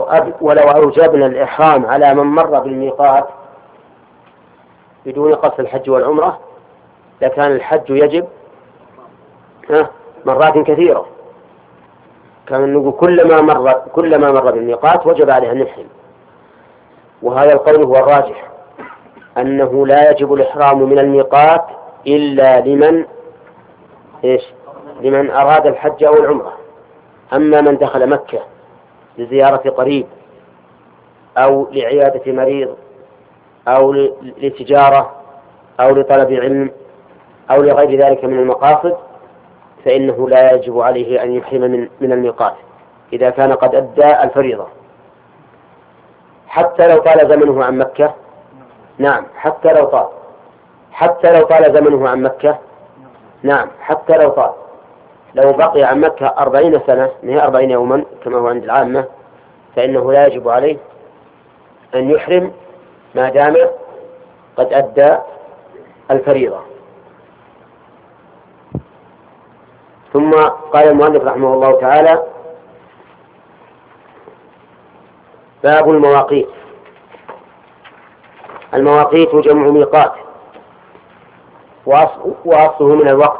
ولو أوجبنا الإحرام على من مر بالميقات بدون قصد الحج والعمرة لكان الحج يجب مرات كثيرة. كان نقول كلما مر بالميقات وجب عليه أن يحرم. وهذا القول هو الراجح، أنه لا يجب الإحرام من الميقات إلا لمن أراد الحج أو العمرة. أما من دخل مكة لزيارة قريب أو لعيادة مريض أو لتجارة أو لطلب علم أو لغير ذلك من المقاصد فإنه لا يجب عليه أن يحرم من الميقات إذا كان قد أدى الفريضة حتى لو طال زمنه عن مكة. نعم حتى لو طال زمنه عن مكة. نعم حتى لو بقي عن مكة 40 سنة من 40 يوما كما هو عند العامة فإنه لا يجب عليه أن يحرم ما دام قد أدى الفريضة. ثم قال المؤلف رحمه الله تعالى: باب المواقيت. المواقيت جمع ميقات وأصله من الوقت،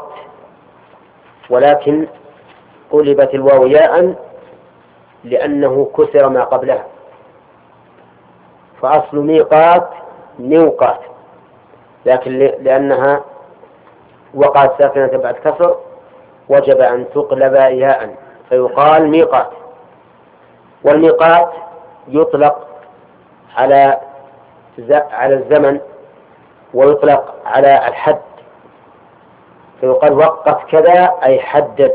ولكن قلبت الواو ياء لأنه كسر ما قبلها، فأصل ميقات ميقات، لكن لأنها وقعت ساكنة بعد كسر وجب أن تقلب ياء فيقال ميقات. والميقات يطلق على الزمن ويطلق على الحد، فيقال وقت كذا أي حدد.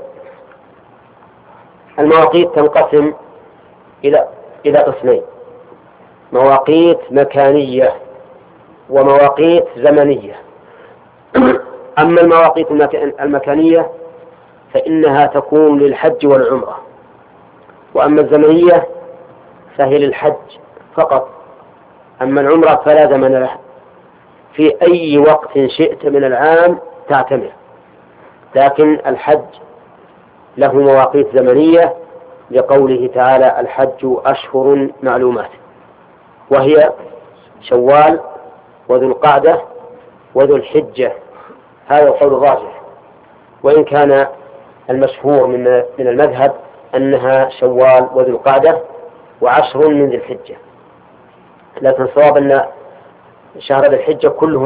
المواقيت تنقسم إلى قسمين: مواقيت مكانية ومواقيت زمنية. أما المواقيت المكانية فإنها تكون للحج والعمرة، وأما الزمنية فهي للحج فقط. أما العمرة فلا زمن لها، في أي وقت شئت من العام تعتمر، لكن الحج له مواقيت زمنية لقوله تعالى: الحج أشهر معلومات، وهي شوال وذو القعدة وذو الحجة. هذا القول الراجح، وإن كان المشهور من المذهب أنها شوال وذو القعدة وعشر من ذي الحجة، لكن الصواب أن شهر ذي الحجة كله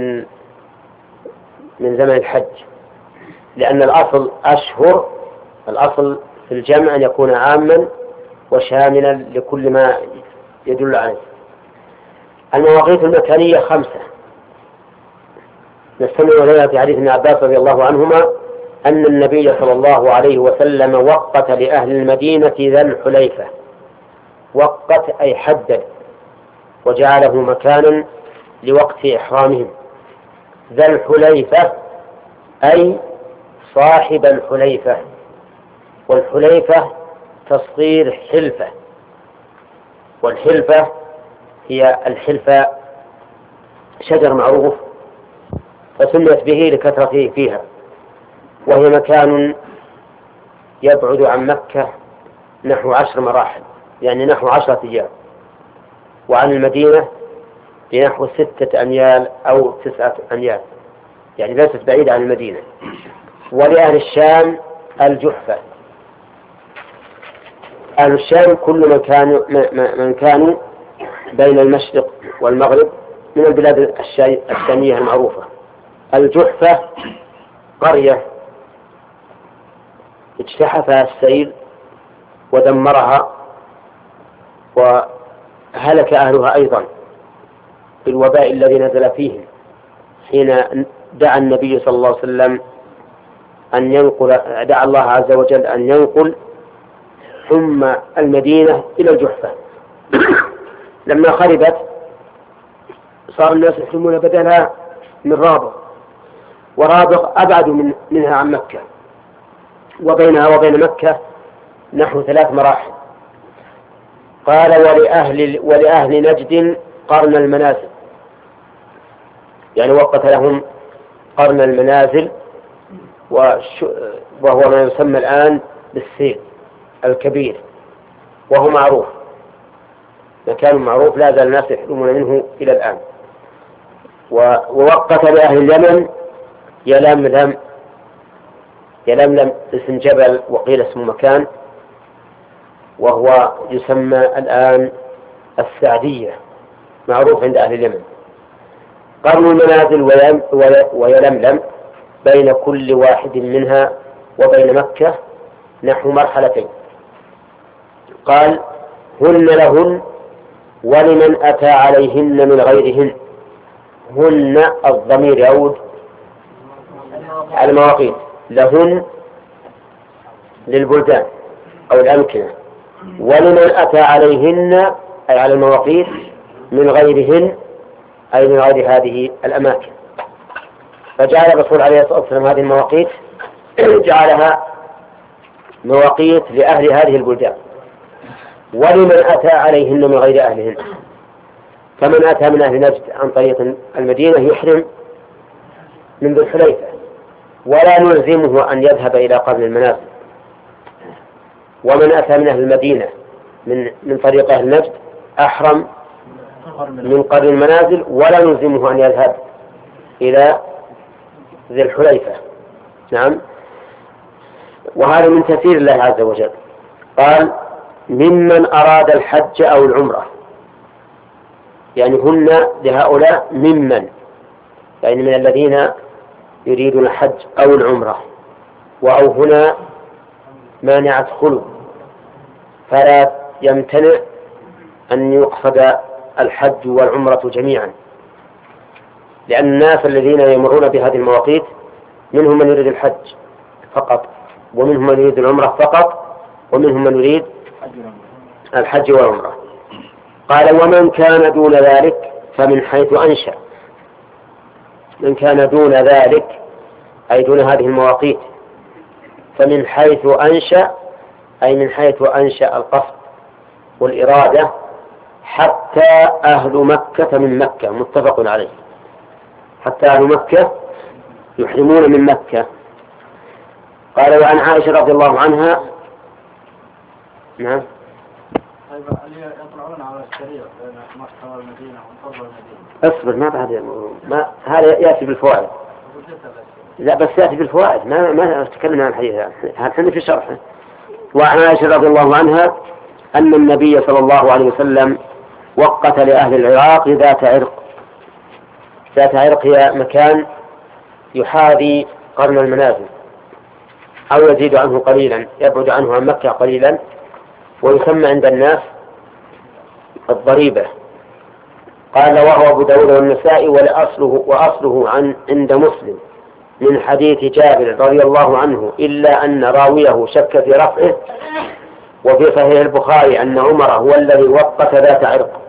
من زمن الحج، لأن الأصل أشهر، الأصل في الجمع أن يكون عاما وشاملا لكل ما يدل عليه. المواقيت المكانية 5 نستمع إليها في حديث ابن عباس رضي الله عنهما أن النبي صلى الله عليه وسلم وقت لأهل المدينة ذا الحليفة. وقت أي حدد وجعله مكانا لوقت إحرامهم. ذا الحليفة أي صاحب الحليفة، والحليفة تصغير حلفة، والحلفة هي الحلفة شجر معروف فسميت به لكثرته فيها، وهي مكان يبعد عن مكة نحو 10 مراحل، يعني نحو 10 أيام، وعن المدينة بنحو 6 أميال أو 9 أميال، يعني ليست بعيدة عن المدينة. ولأهل الشام الجحفة. أهل الشام كل من كانوا بين المشرق والمغرب من البلاد الشامية المعروفة. الجحفة قرية اجتحفها السيل ودمرها وهلك أهلها أيضا بالوباء الذي نزل فيهم حين دعا النبي صلى الله عليه وسلم دعا الله عز وجل أن ينقل حمى المدينة إلى الجحفة. لما خربت صار الناس يحرمون بدلها من رابغ، ورابغ أبعد منها عن مكة، وبينها وبين مكة نحو 3 مراحل. قال: ولأهل نجد قرن المنازل، يعني وقت لهم قرن المنازل، وهو ما يسمى الآن بالسيل الكبير، وهو معروف. مكان معروف لا زال الناس يحرمون منه إلى الآن. ووقت لأهل اليمن يلملم. يلملم اسم جبل وقيل اسم مكان، وهو يسمى الآن السعدية، معروف عند أهل اليمن. قرن المنازل ويلملم بين كل واحد منها وبين مكة نحو مرحلتين. قال هن لهن ولمن أتى عليهن من غيرهن. هن الضمير يعود على المواقيت، لهن للبلدان أو الأمكنة، ولمن أتى عليهن أي على المواقيت، من غيرهن أي من غير هذه الأماكن. فجعل الرسول عليه الصلاة والسلام هذه المواقيت جعلها مواقيت لأهل هذه البلدان، ولمن أتى عليهن من غير أهلهن. فمن أتى من أهل نجد عن طريق المدينة يحرم من ذي الحليفة، ولا نلزمه أن يذهب إلى قرن المنازل. ومن أتى من أهل المدينة من طريق أهل نجد أحرم من قرن المنازل، ولا نلزمه أن يذهب إلى ذي الحليفة. نعم. وهذا من تسير الله عز وجل. قال ممن أراد الحج أو العمرة، يعني هن لهؤلاء ممن، يعني من الذين يريدون الحج أو العمرة. وأو هنا مانعة خلو، فلا يمتنع أن يقصد الحج والعمرة جميعا، لأن الناس الذين يمرون بهذه المواقيت منهم من يريد الحج فقط، ومنهم من يريد العمرة فقط، ومنهم من يريد الحج والعمرة. قال ومن كان دون ذلك فمن حيث أنشأ. من كان دون ذلك أي دون هذه المواقيت، فمن حيث أنشأ أي من حيث أنشأ القصد والإرادة، حتى أهل مكة من مكة، متفق عليه. حتى أهل مكة يحرمون من مكة. قال وعن عائشة رضي الله عنها. نعم. يطلعون على السريع بين مكة والمدينة وفضل المدينة. اصبر، ما هذا يأتي بالفوائد. لا بس يأتي بالفوائد، ما تكلمنا عن الحديث هذا في شرحه. وعن عائشة رضي الله عنها أن النبي صلى الله عليه وسلم وقت لأهل العراق ذات عرق. ذات عرق هي مكان يحاذي قرن المنازل أو يزيد عنه قليلا، يبعد عنه عن مكة قليلا، ويسمى عند الناس الضريبة. قال وهو أبو داود والنسائي وأصله عند مسلم من حديث جابر رضي الله عنه، إلا أن راويه شك في رفعه. وفي صحيح البخاري أن عمر هو الذي وقت ذات عرق.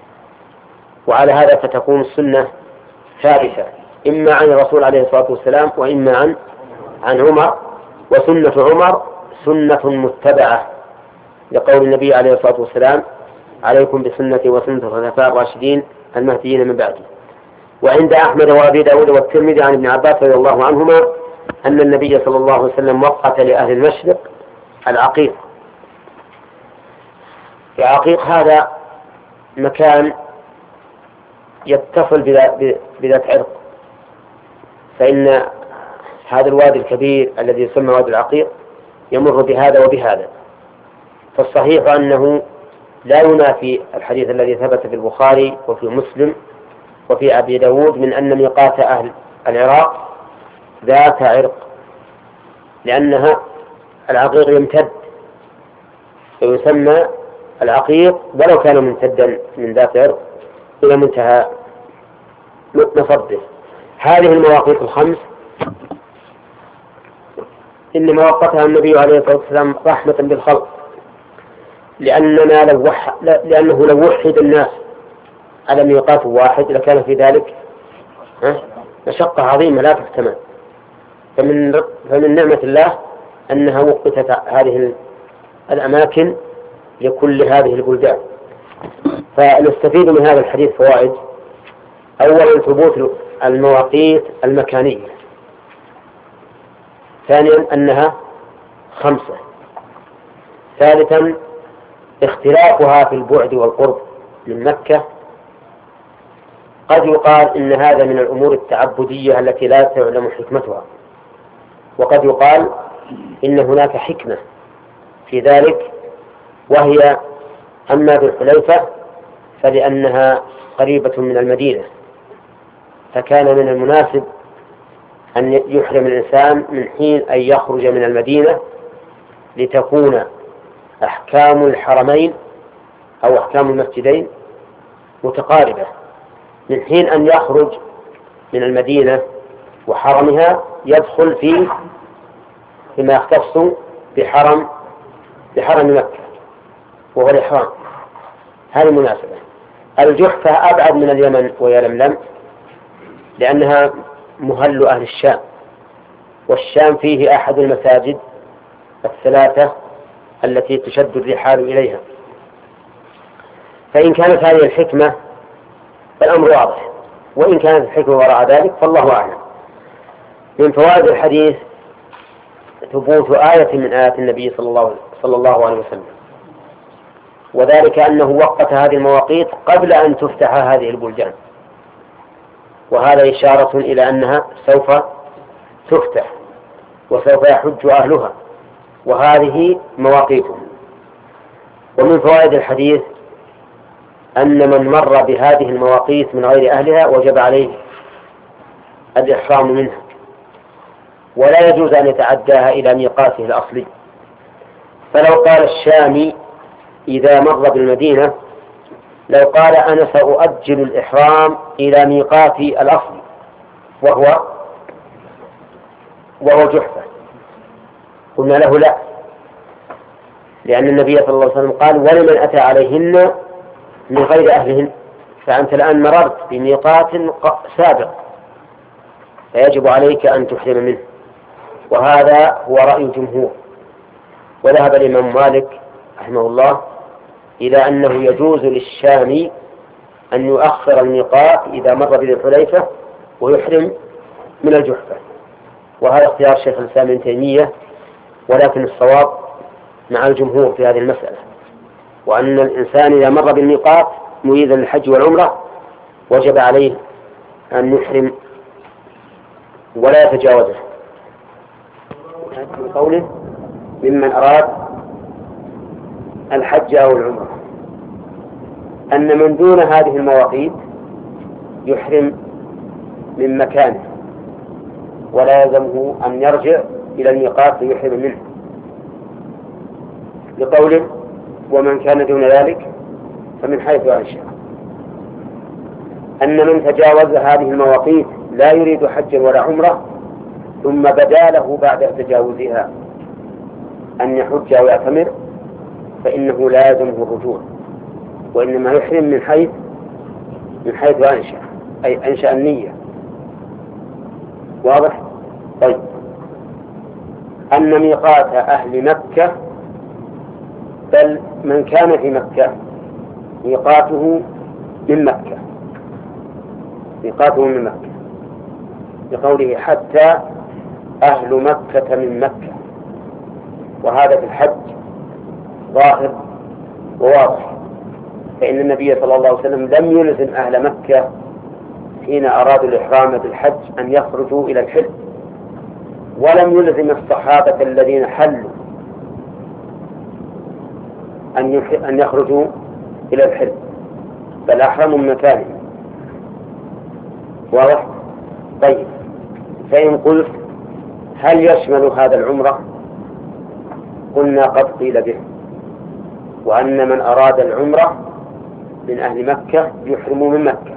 وعلى هذا فتكون السنة ثابتة إما عن الرسول عليه الصلاة والسلام وإما عن عمر. وسنة عمر سنة متبعة لقول النبي عليه الصلاة والسلام عليكم بسنتي وسنة الخلفاء الراشدين المهديين من بعدي. وعند أحمد وأبي داود والترمذي عن ابن عباس رضي الله عنهما أن النبي صلى الله عليه وسلم وقت لأهل المشرق العقيق. العقيق هذا مكان يتصل بذات عرق، فإن هذا الوادي الكبير الذي يسمى وادي العقيق يمر بهذا وبهذا. فالصحيح أنه لا ينافي الحديث الذي ثبت في البخاري وفي مسلم وفي أبي داود من أن ميقات أهل العراق ذات عرق، لأنها العقيق يمتد ويسمى العقيق ولو كان ممتدا من ذات عرق إلى منتهى مصده. هذه المواقيت الخمس إنما وقتها النبي عليه الصلاة والسلام رحمة بالخلق، لأنه لو وحد الناس على ميقات واحد لكان في ذلك مشقة عظيمة لا تحتمل. فمن نعمة الله أنها وقتت هذه الأماكن لكل هذه البلدان. فنستفيد من هذا الحديث فوائد: أولا ثبوت المواقيت المكانية، ثانيا أنها 5، ثالثا اختلافها في البعد والقرب من مكة قد يقال إن هذا من الأمور التعبدية التي لا تعلم حكمتها، وقد يقال إن هناك حكمة في ذلك، وهي أما ذو الحليفة فلأنها قريبة من المدينة، فكان من المناسب أن يحرم الإنسان من حين أن يخرج من المدينة، لتكون أحكام الحرمين أو أحكام المسجدين متقاربة. من حين أن يخرج من المدينة وحرمها يدخل فيما يختص بحرم مكة وهو الإحرام. هذه مناسبة. الجحفة أبعد من اليمن ويلملم لأنها مهل أهل الشام، والشام فيه أحد المساجد الثلاثة التي تشد الرحال إليها. فإن كانت هذه الحكمة فالأمر واضح، وإن كانت الحكمة وراء ذلك فالله أعلم. من فوائد الحديث ثبوت آية من آيات النبي صلى الله عليه وسلم، وذلك أنه وقت هذه المواقيت قبل أن تفتح هذه البلدان، وهذا إشارة إلى أنها سوف تفتح وسوف يحج أهلها، وهذه مواقيتهم. ومن فوائد الحديث أن من مر بهذه المواقيت من غير أهلها وجب عليه الإحرام منها، ولا يجوز أن يتعداها إلى ميقاته الأصلي. فلو قال الشامي إذا مر بالمدينة، لو قال أنا سأؤجل الإحرام إلى ميقاتي الأصلي وهو جحفة، قلنا له لا، لأن النبي صلى الله عليه وسلم قال ولمن أتى عليهن من غير أهلهن، فأنت الآن مررت بميقات سابق فيجب عليك أن تحرم منه. وهذا هو رأي الجمهور. وذهب الإمام مالك رحمه الله إلى أنه يجوز للشامي أن يؤخر الميقات إذا مر بذي الحليفة ويحرم من الجحفة، وهذا اختيار شيخ الإسلام ابن تيمية، ولكن الصواب مع الجمهور في هذه المسألة، وأن الإنسان إذا مر بالميقات مريدا للحج والعمرة وجب عليه أن يحرم ولا يتجاوزه. من قوله ممن أراد الحج أو العمرة أن من دون هذه المواقيت يحرم من مكانه، ولا يلزمه أن يرجع إلى الميقات ليحرم منه، لقوله ومن كان دون ذلك فمن حيث أنشأ. أن من تجاوز هذه المواقيت لا يريد حجا ولا عمرة ثم بدا له بعد تجاوزها أن يحج أو يعتمر فإنه لا يلزمه الرجوع، وإنما يحرم من حيث أنشأ، أي أنشأ النية. واضح؟ طيب، أن ميقات أهل مكة، بل من كان في مكة ميقاته من مكة، لقوله حتى أهل مكة من مكة، وهذا في الحج ظاهر وواضح، فإن النبي صلى الله عليه وسلم لم يلزم أهل مكة حين أرادوا الإحرام بالحج أن يخرجوا إلى الحل، ولم يلزم الصحابة الذين حلوا أن يخرجوا إلى الحل، بل أحرموا من مكانهم. واضح؟ طيب، فإن قلت هل يشمل هذا العمرة؟ قلنا قد قيل به، وأن من أراد العمرة من أهل مكة يحرموا من مكة،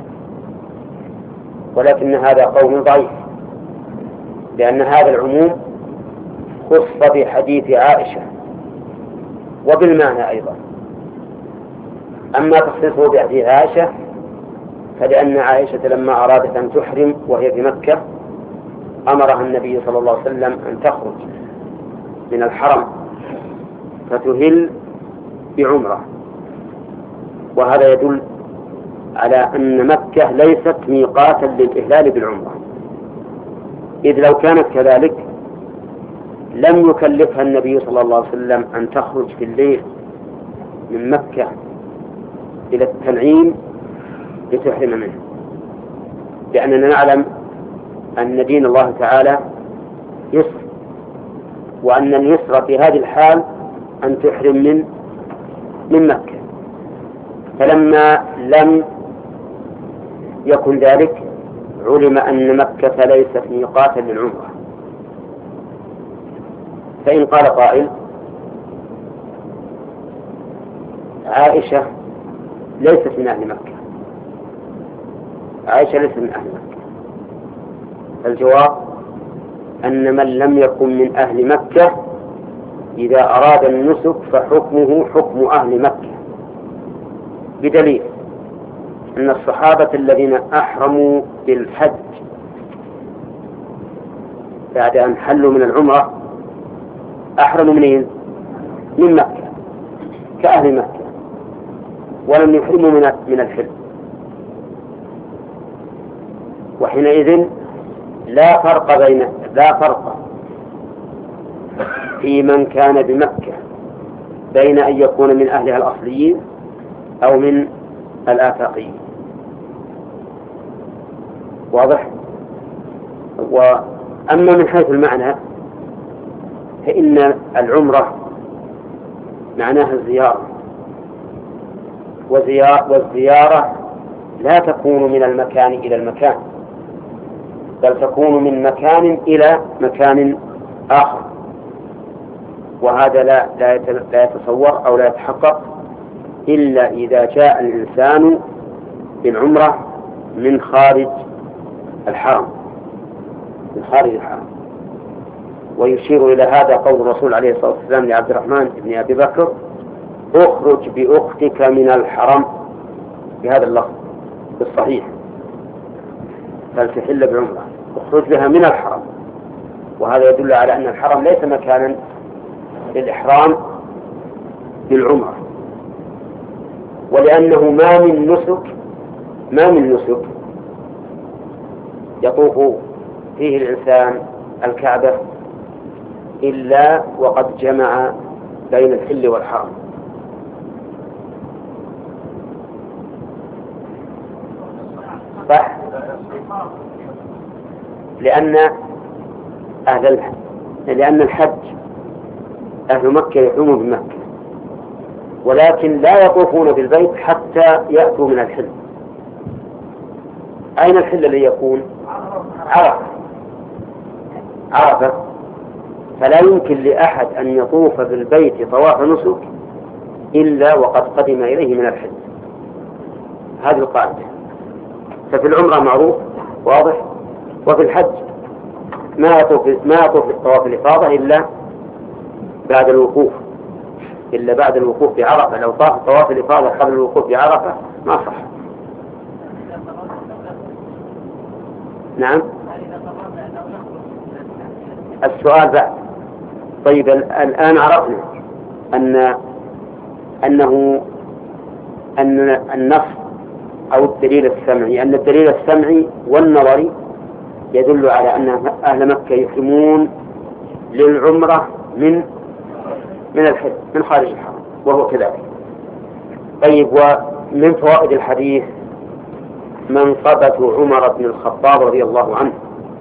ولكن هذا قول ضعيف، لأن هذا العموم خص بحديث عائشة وبالمعنى أيضا. أما تخصيصه بحديث عائشة فلأن عائشة لما أرادت أن تحرم وهي في مكة أمرها النبي صلى الله عليه وسلم أن تخرج من الحرم فتهل بعمرة، وهذا يدل على أن مكة ليست ميقاتا للإهلال بالعمرة، إذ لو كانت كذلك لم يكلفها النبي صلى الله عليه وسلم أن تخرج في الليل من مكة إلى التنعيم لتحرم منه، لأننا نعلم أن دين الله تعالى يسر، وأن اليسر في هذه الحال أن تحرم من مكة. فلما لم يكن ذلك علم أن مكة ليست ميقاتا للعمرة. فإن قال قائل عائشة ليست من أهل مكة، عائشة ليست من أهل مكة، الجواب أن من لم يكن من أهل مكة إذا أراد النسك فحكمه حكم أهل مكة، بدليل أن الصحابة الذين أحرموا بالحج بعد أن حلوا من العمرة أحرموا من مكة كأهل مكة، ولم يحرموا من الحل. وحينئذ لا فرق في من كان بمكة بين أن يكون من أهلها الأصليين أو من الآفاقيين. واضح؟ وأما من حيث المعنى فإن العمرة معناها الزيارة، والزيارة لا تكون من المكان إلى المكان، بل تكون من مكان إلى مكان آخر، وهذا لا يتصور أو لا يتحقق إلا إذا جاء الإنسان بالعمرة من خارج الحرم، ويشير إلى هذا قول الرسول عليه الصلاة والسلام لعبد الرحمن بن أبي بكر: اخرج بأختك من الحرم، بهذا اللفظ بالصحيح، فلتحل بعمرة، اخرج بها من الحرم. وهذا يدل على أن الحرم ليس مكانا للإحرام بالعمرة، ولأنه ما من نسك يطوف فيه الإنسان الكعبة إلا وقد جمع بين الحل والحرم. صح؟ لأن الحج أهل مكة يحرمون بمكة، ولكن لا يطوفون بالبيت حتى يأتوا من الحل. أين الحل الذي يكون؟ عرفة. فلا يمكن لأحد أن يطوف بالبيت طواف نسك إلا وقد قدم إليه من الحل. هذه القاعدة. ففي العمرة معروف واضح، وفي الحج ما يطوف الطواف الإفاضة إلا بعد الوقوف بعرفة. لو طاف طواف الإفاضة قبل الوقوف بعرفة ما صح. نعم، السؤال بعد. طيب الآن عرفنا أن النص أو الدليل السمعي، أن الدليل السمعي والنظري يدل على أن أهل مكة يحرمون للعمرة من الحج من خارج الحرم، وهو كذلك. طيب، ومن فوائد الحديث منقبة عمر بن الخطاب رضي الله عنه،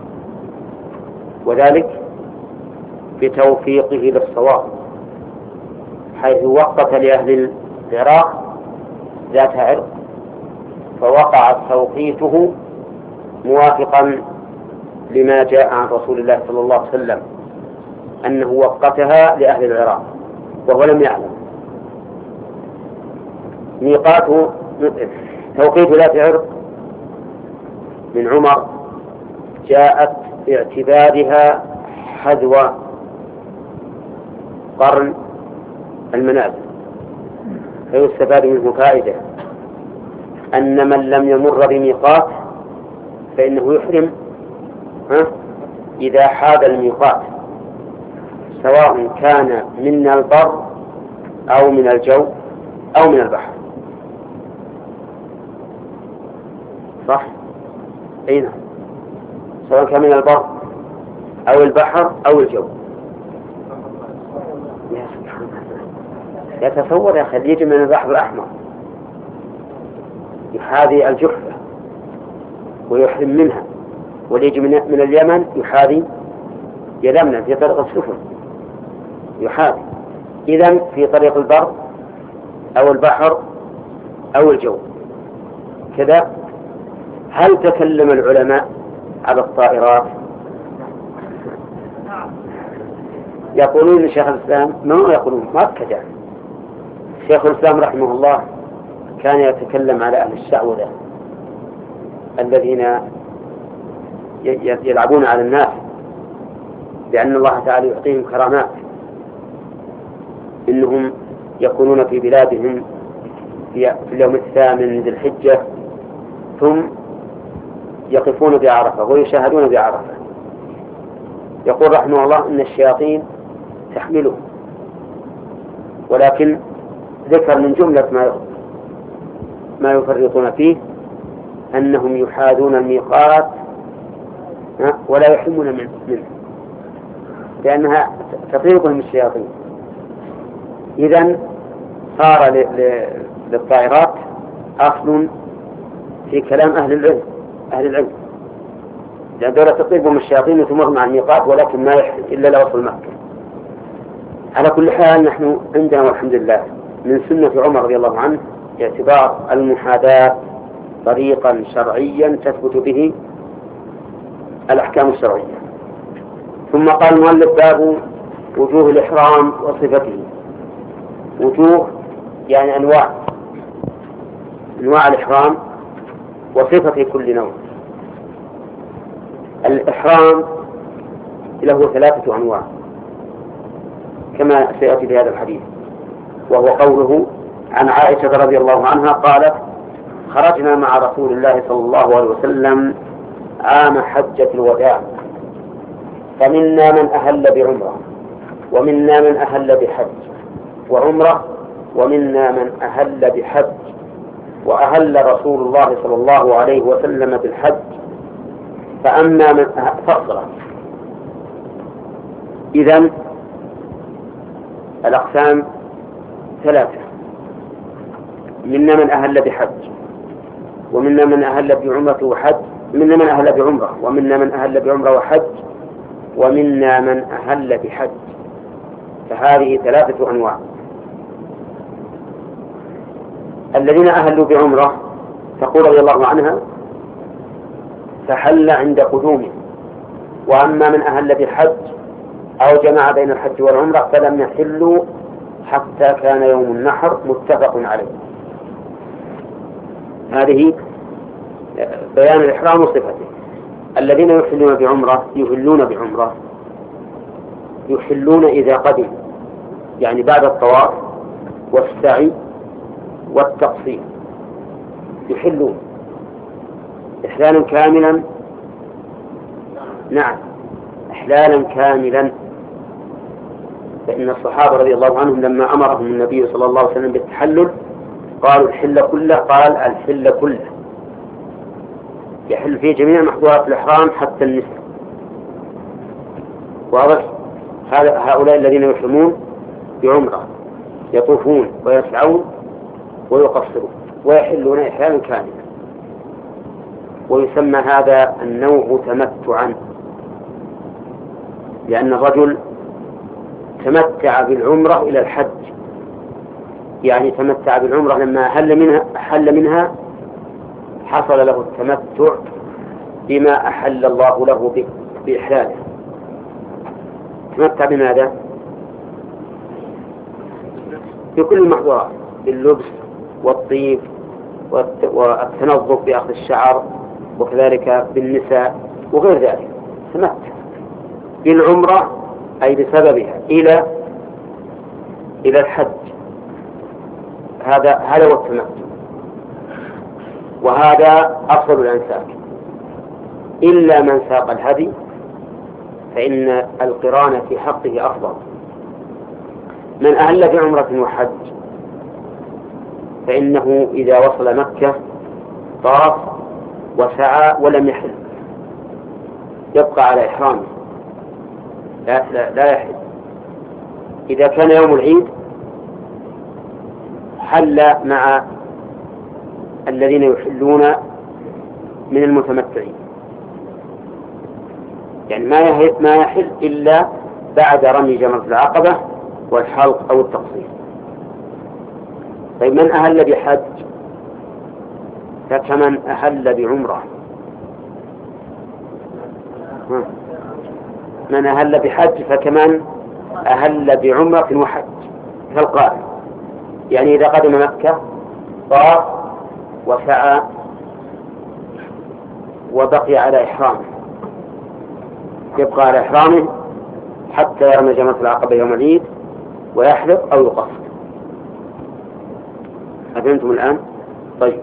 وذلك بتوفيقه للصواب، حيث وقت لأهل العراق ذات عرق، فوقع توقيته موافقا لما جاء عن رسول الله صلى الله عليه وسلم أنه وقتها لأهل العراق وهو لم يعلم. توقيت ذات عرق من عمر جاءت باعتبارها حذو قرن المنازل، فيستفاد منه فائدة أن من لم يمر بميقات فإنه يحرم إذا حاد الميقات، سواء كان من البر أو من الجو أو من البحر. صح؟ أين؟ سواء كان من البر أو البحر أو الجو. يا سبحان الله، يتصور يا أخي يجي من البحر الأحمر يحاذي الجحفة ويحرم منها، وليجي من اليمن يحاذي يلملم في طريق السفن يحاذي. إذن في طريق البر أو البحر أو الجو كذا. هل تكلم العلماء على الطائرات؟ يقولون لشيخ الإسلام ما يقولون مؤكدا. شيخ الإسلام رحمه الله كان يتكلم على أهل الشعوذة الذين يلعبون على الناس لأن الله تعالى يعطيهم كرامات، إنهم يكونون في بلادهم في اليوم الثامن من ذي الحجة ثم يقفون بعرفة ويشاهدون بعرفة. يقول رحمه الله إن الشياطين تحمله، ولكن ذكر من جملة ما يفرطون فيه أنهم يحاذون الميقات ولا يحرمون منه لأنها تطيقهم الشياطين. إذن صار للطائرات أصل في كلام أهل العلم لأن دولة تطيقهم الشياطين وتمر مع الميقات ولكن ما يحرم إلا لو وصل مكة. على كل حال نحن عندنا والحمد لله من سنة عمر رضي الله عنه اعتبار المحاذاة طريقا شرعيا تثبت به الأحكام الشرعية. ثم قال المؤلف باب وجوه الإحرام وصفته. وجوه يعني أنواع الإحرام وصفة كل نوع. الإحرام له 3 أنواع كما سيأتي في هذا الحديث، وهو قوله عن عائشة رضي الله عنها قالت خرجنا مع رسول الله صلى الله عليه وسلم عام حجة الوداع فمنا من أهل بعمرة ومنا من أهل بحج وعمرة ومنا من أهل بحج وأهل رسول الله صلى الله عليه وسلم بالحج فأما من فصل. إذن الأقسام 3: منا من أهل بحج ومنا من أهل بعمرة وحج، منا من أهل بعمرة ومنا من أهل بعمرة وحج ومنا من أهل بحج. فهذه 3 أنواع. الذين أهلوا بعمرة تقول رضي الله عنها فحل عند قدومه، وأما من أهل بحج أو جمع بين الحج والعمرة فلم يحلوا حتى كان يوم النحر متفق عليه. هذه بيان الإحرام وصفته. الذين يحلون بعمرة يحلون إذا قدم، يعني بعد الطواف والسعي والتقصير يحلون إحلالا كاملا. نعم إحلالا كاملا. فإن الصحابة رضي الله عنهم لما أمرهم النبي صلى الله عليه وسلم بالتحلل قالوا الحل كله، قال الحل كله يحل فيه جميع محظورات الإحرام حتى النساء. واضح؟ هؤلاء الذين يحرمون بعمرة يطوفون ويسعون ويقصرون ويحلون إحلالا كاملا، ويسمى هذا النوع تمتعا، لأن الرجل تمتع بالعمرة إلى الحج، يعني تمتع بالعمرة لما أحل منها حصل له التمتع بما أحل الله له بإحلاله. تمتع بماذا؟ بكل المحظورات، باللبس والطيب والتنظف بأخذ الشعر وكذلك بالنساء وغير ذلك. تمتع بالعمرة أي بسببها إلى الحج. هذا هو التمتع، وهذا أفضل الأنساك، إلا من ساق الهدي فإن القران في حقه أفضل. من أهل بعمرة وحج فإنه إذا وصل مكة طاف وسعى ولم يحل يبقى على إحرامه، لا يحل. إذا كان يوم العيد حل مع الذين يحلون من المتمتعين، يعني ما يحل إلا بعد رمي جمرة العقبة والحلق أو التقصير. طيب من أهل بحج فكمن أهل بعمرة. من أهل بحج فكمن أهل بعمرة وحج كالقائم، يعني إذا قدم مكة طاف وسعى وبقي على إحرامه، يبقى على إحرامه حتى يرمي جمرة العقبة يوم العيد ويحلق أو يقصر. أفهمتم الآن؟ طيب،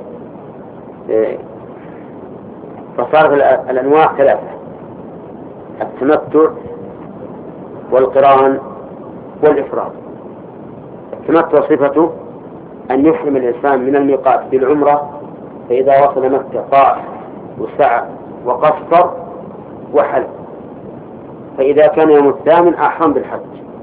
فصارت الأنواع ثلاثة: التمتع والقران والإفراد. التمتع صفته أن يحرم الإنسان من الميقات بالعمرة، فإذا وصل مكة طاف وسعى وقصر وحلق، فإذا كان يوم الثامن أحرم بالحج.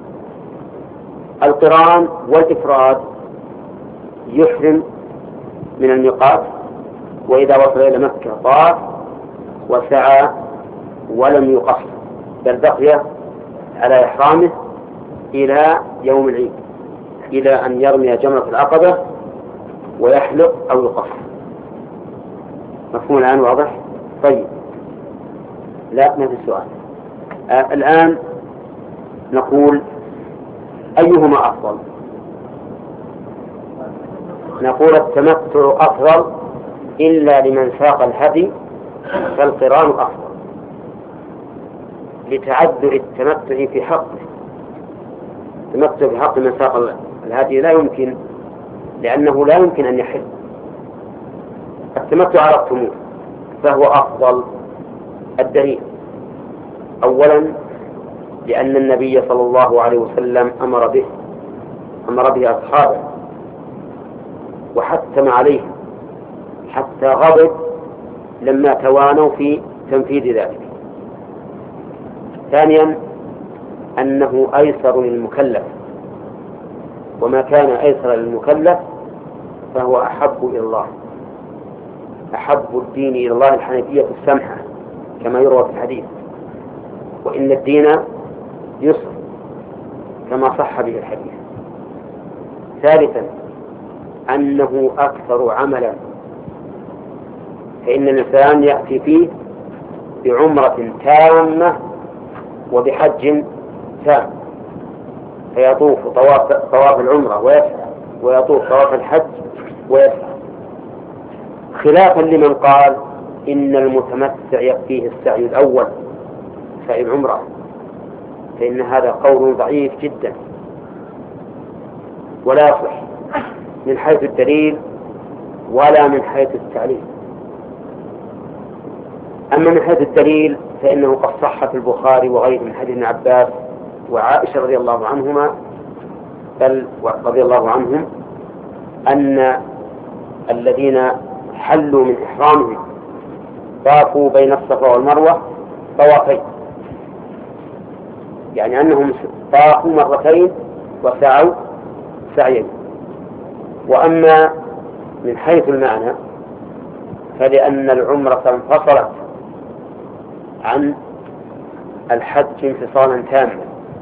القران والإفراد يحرم من الميقات، وإذا وصل إلى مكة طاف وسعى ولم يقصر، بل بقي على إحرامه إلى يوم العيد، إلى أن يرمي جمرة العقبة ويحلق أو يقصر. مفهوم الآن؟ واضح؟ طيب، لا ما في سؤال. الآن نقول أيهما أفضل؟ نقول التمتع أفضل إلا لمن ساق الهدي، فالقران أفضل لتعذر التمتع في حقه. التمتع في حق من ساق الهدي لا يمكن، لأنه لا يمكن أن يحل. التمتع عرفتموه فهو أفضل. الدليل: أولا لأن النبي صلى الله عليه وسلم أمر به أصحابه وحتم عليهم حتى غضب لما توانوا في تنفيذ ذلك. ثانيا أنه أيسر للمكلف، وما كان أيسر للمكلف فهو أحب إلى الله. أحب الدين إلى الله الحنيفية السمحة كما يروى في الحديث، وإن الدين يسر كما صح به الحديث. ثالثا أنه أكثر عملا، فإن الإنسان يأتي فيه بعمرة تامة وبحج تام، فيطوف طواف العمرة ويسعى، ويطوف طواف الحج ويسعى، خلافا لمن قال إن المتمتع يكفيه السعي الأول، سعي العمرة، فإن هذا قول ضعيف جدا ولا يصح من حيث الدليل ولا من حيث التعليل. أما من حيث الدليل فإنه قد صح في البخاري وغيره من حديث ابن عباس وعائشة رضي الله عنهما، بل رضي الله عنهم، أن الذين حلوا من إحرامهم طافوا بين الصفا والمروة طوافين، يعني أنهم طافوا مرتين وسعوا سعيين. وأما من حيث المعنى فلأن العمرة انفصلت عن الحج انفصالا تاما،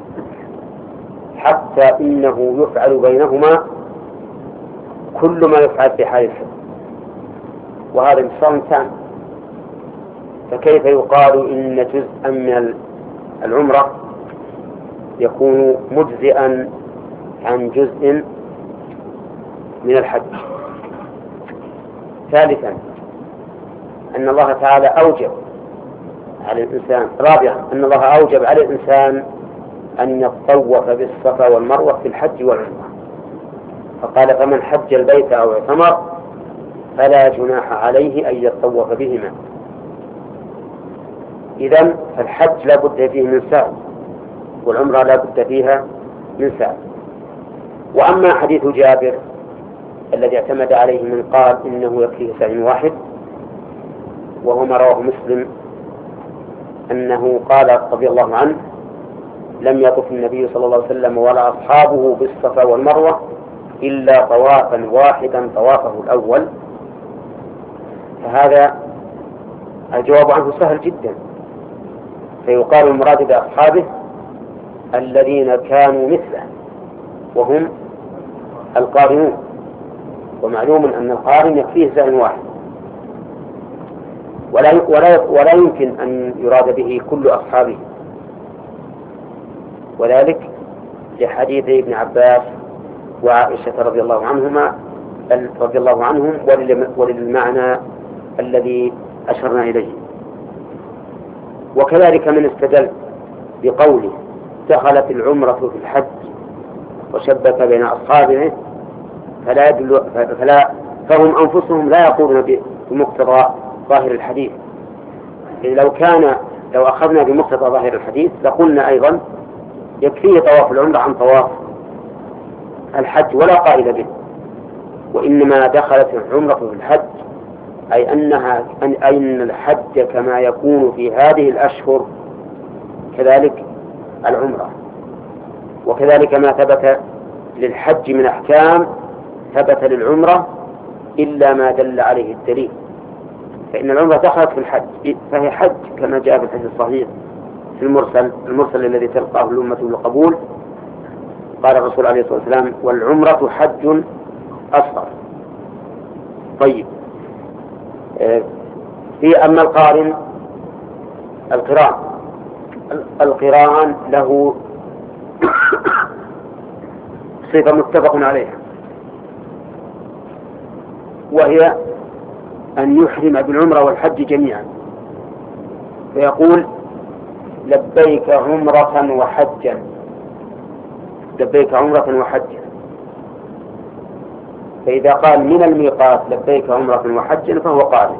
حتى إنه يفعل بينهما كل ما يفعل في حال الحج، وهذا انفصال تام. فكيف يقال إن جزءا من العمرة يكون مجزئا عن جزء من الحج؟ ثالثا أن الله تعالى أوجب على الإنسان، رابعا أن الله أوجب على الإنسان أن يطوف بالصفا والمروة في الحج والعمرة، فقال: فمن حج البيت أو اعتمر فلا جناح عليه أن يطوف بهما. إذن فالحج لا بد فيه من سعي، والعمرة لا بد فيها من سعي. وأما حديث جابر الذي اعتمد عليه من قال إنه يكفيه سعي واحد، وهو ما رواه مسلم، أنه قال رضي الله عنه: لم يطف النبي صلى الله عليه وسلم ولا أصحابه بالصفا والمروة إلا طوافا واحدا طوافه الأول، فهذا الجواب عنه سهل جدا، فيقال المراد بأصحابه الذين كانوا مثله وهم القارنون، ومعلوم أن القارن يكفيه زمن واحد، ولا يمكن أن يراد به كل أصحابه، وذلك لحديث ابن عباس وعائشة رضي الله عنهم وللمعنى الذي أشرنا إليه. وكذلك من استدل بقوله دخلت العمرة في الحج وشبك بين أصحابه فهم أنفسهم لا يقولون بمقتضى ظاهر الحديث. لو أخذنا بمقتضى ظاهر الحديث لقلنا أيضا يكفيه طواف العمرة عن طواف الحج ولا قائل به، وإنما دخلت العمرة في الحج أي أن الحج كما يكون في هذه الأشهر كذلك العمرة، وكذلك ما ثبت للحج من أحكام ثبت للعمرة إلا ما دل عليه الدليل، فإن العمرة دخلت في الحج فهي حج كما جاء في الحديث الصحيح في المرسل الذي تلقاه الأمة بالقبول. قال الرسول عليه الصلاة والسلام والعمرة حج أصغر. طيب، في أما القران له صفة متفق عليها، وهي أن يحرم بالعمرة والحج جميعا، فيقول لبيك عمرة وحجا، لبيك عمرة وحجا. فإذا قال من الميقات لبيك عمرة وحجا فهو قارن.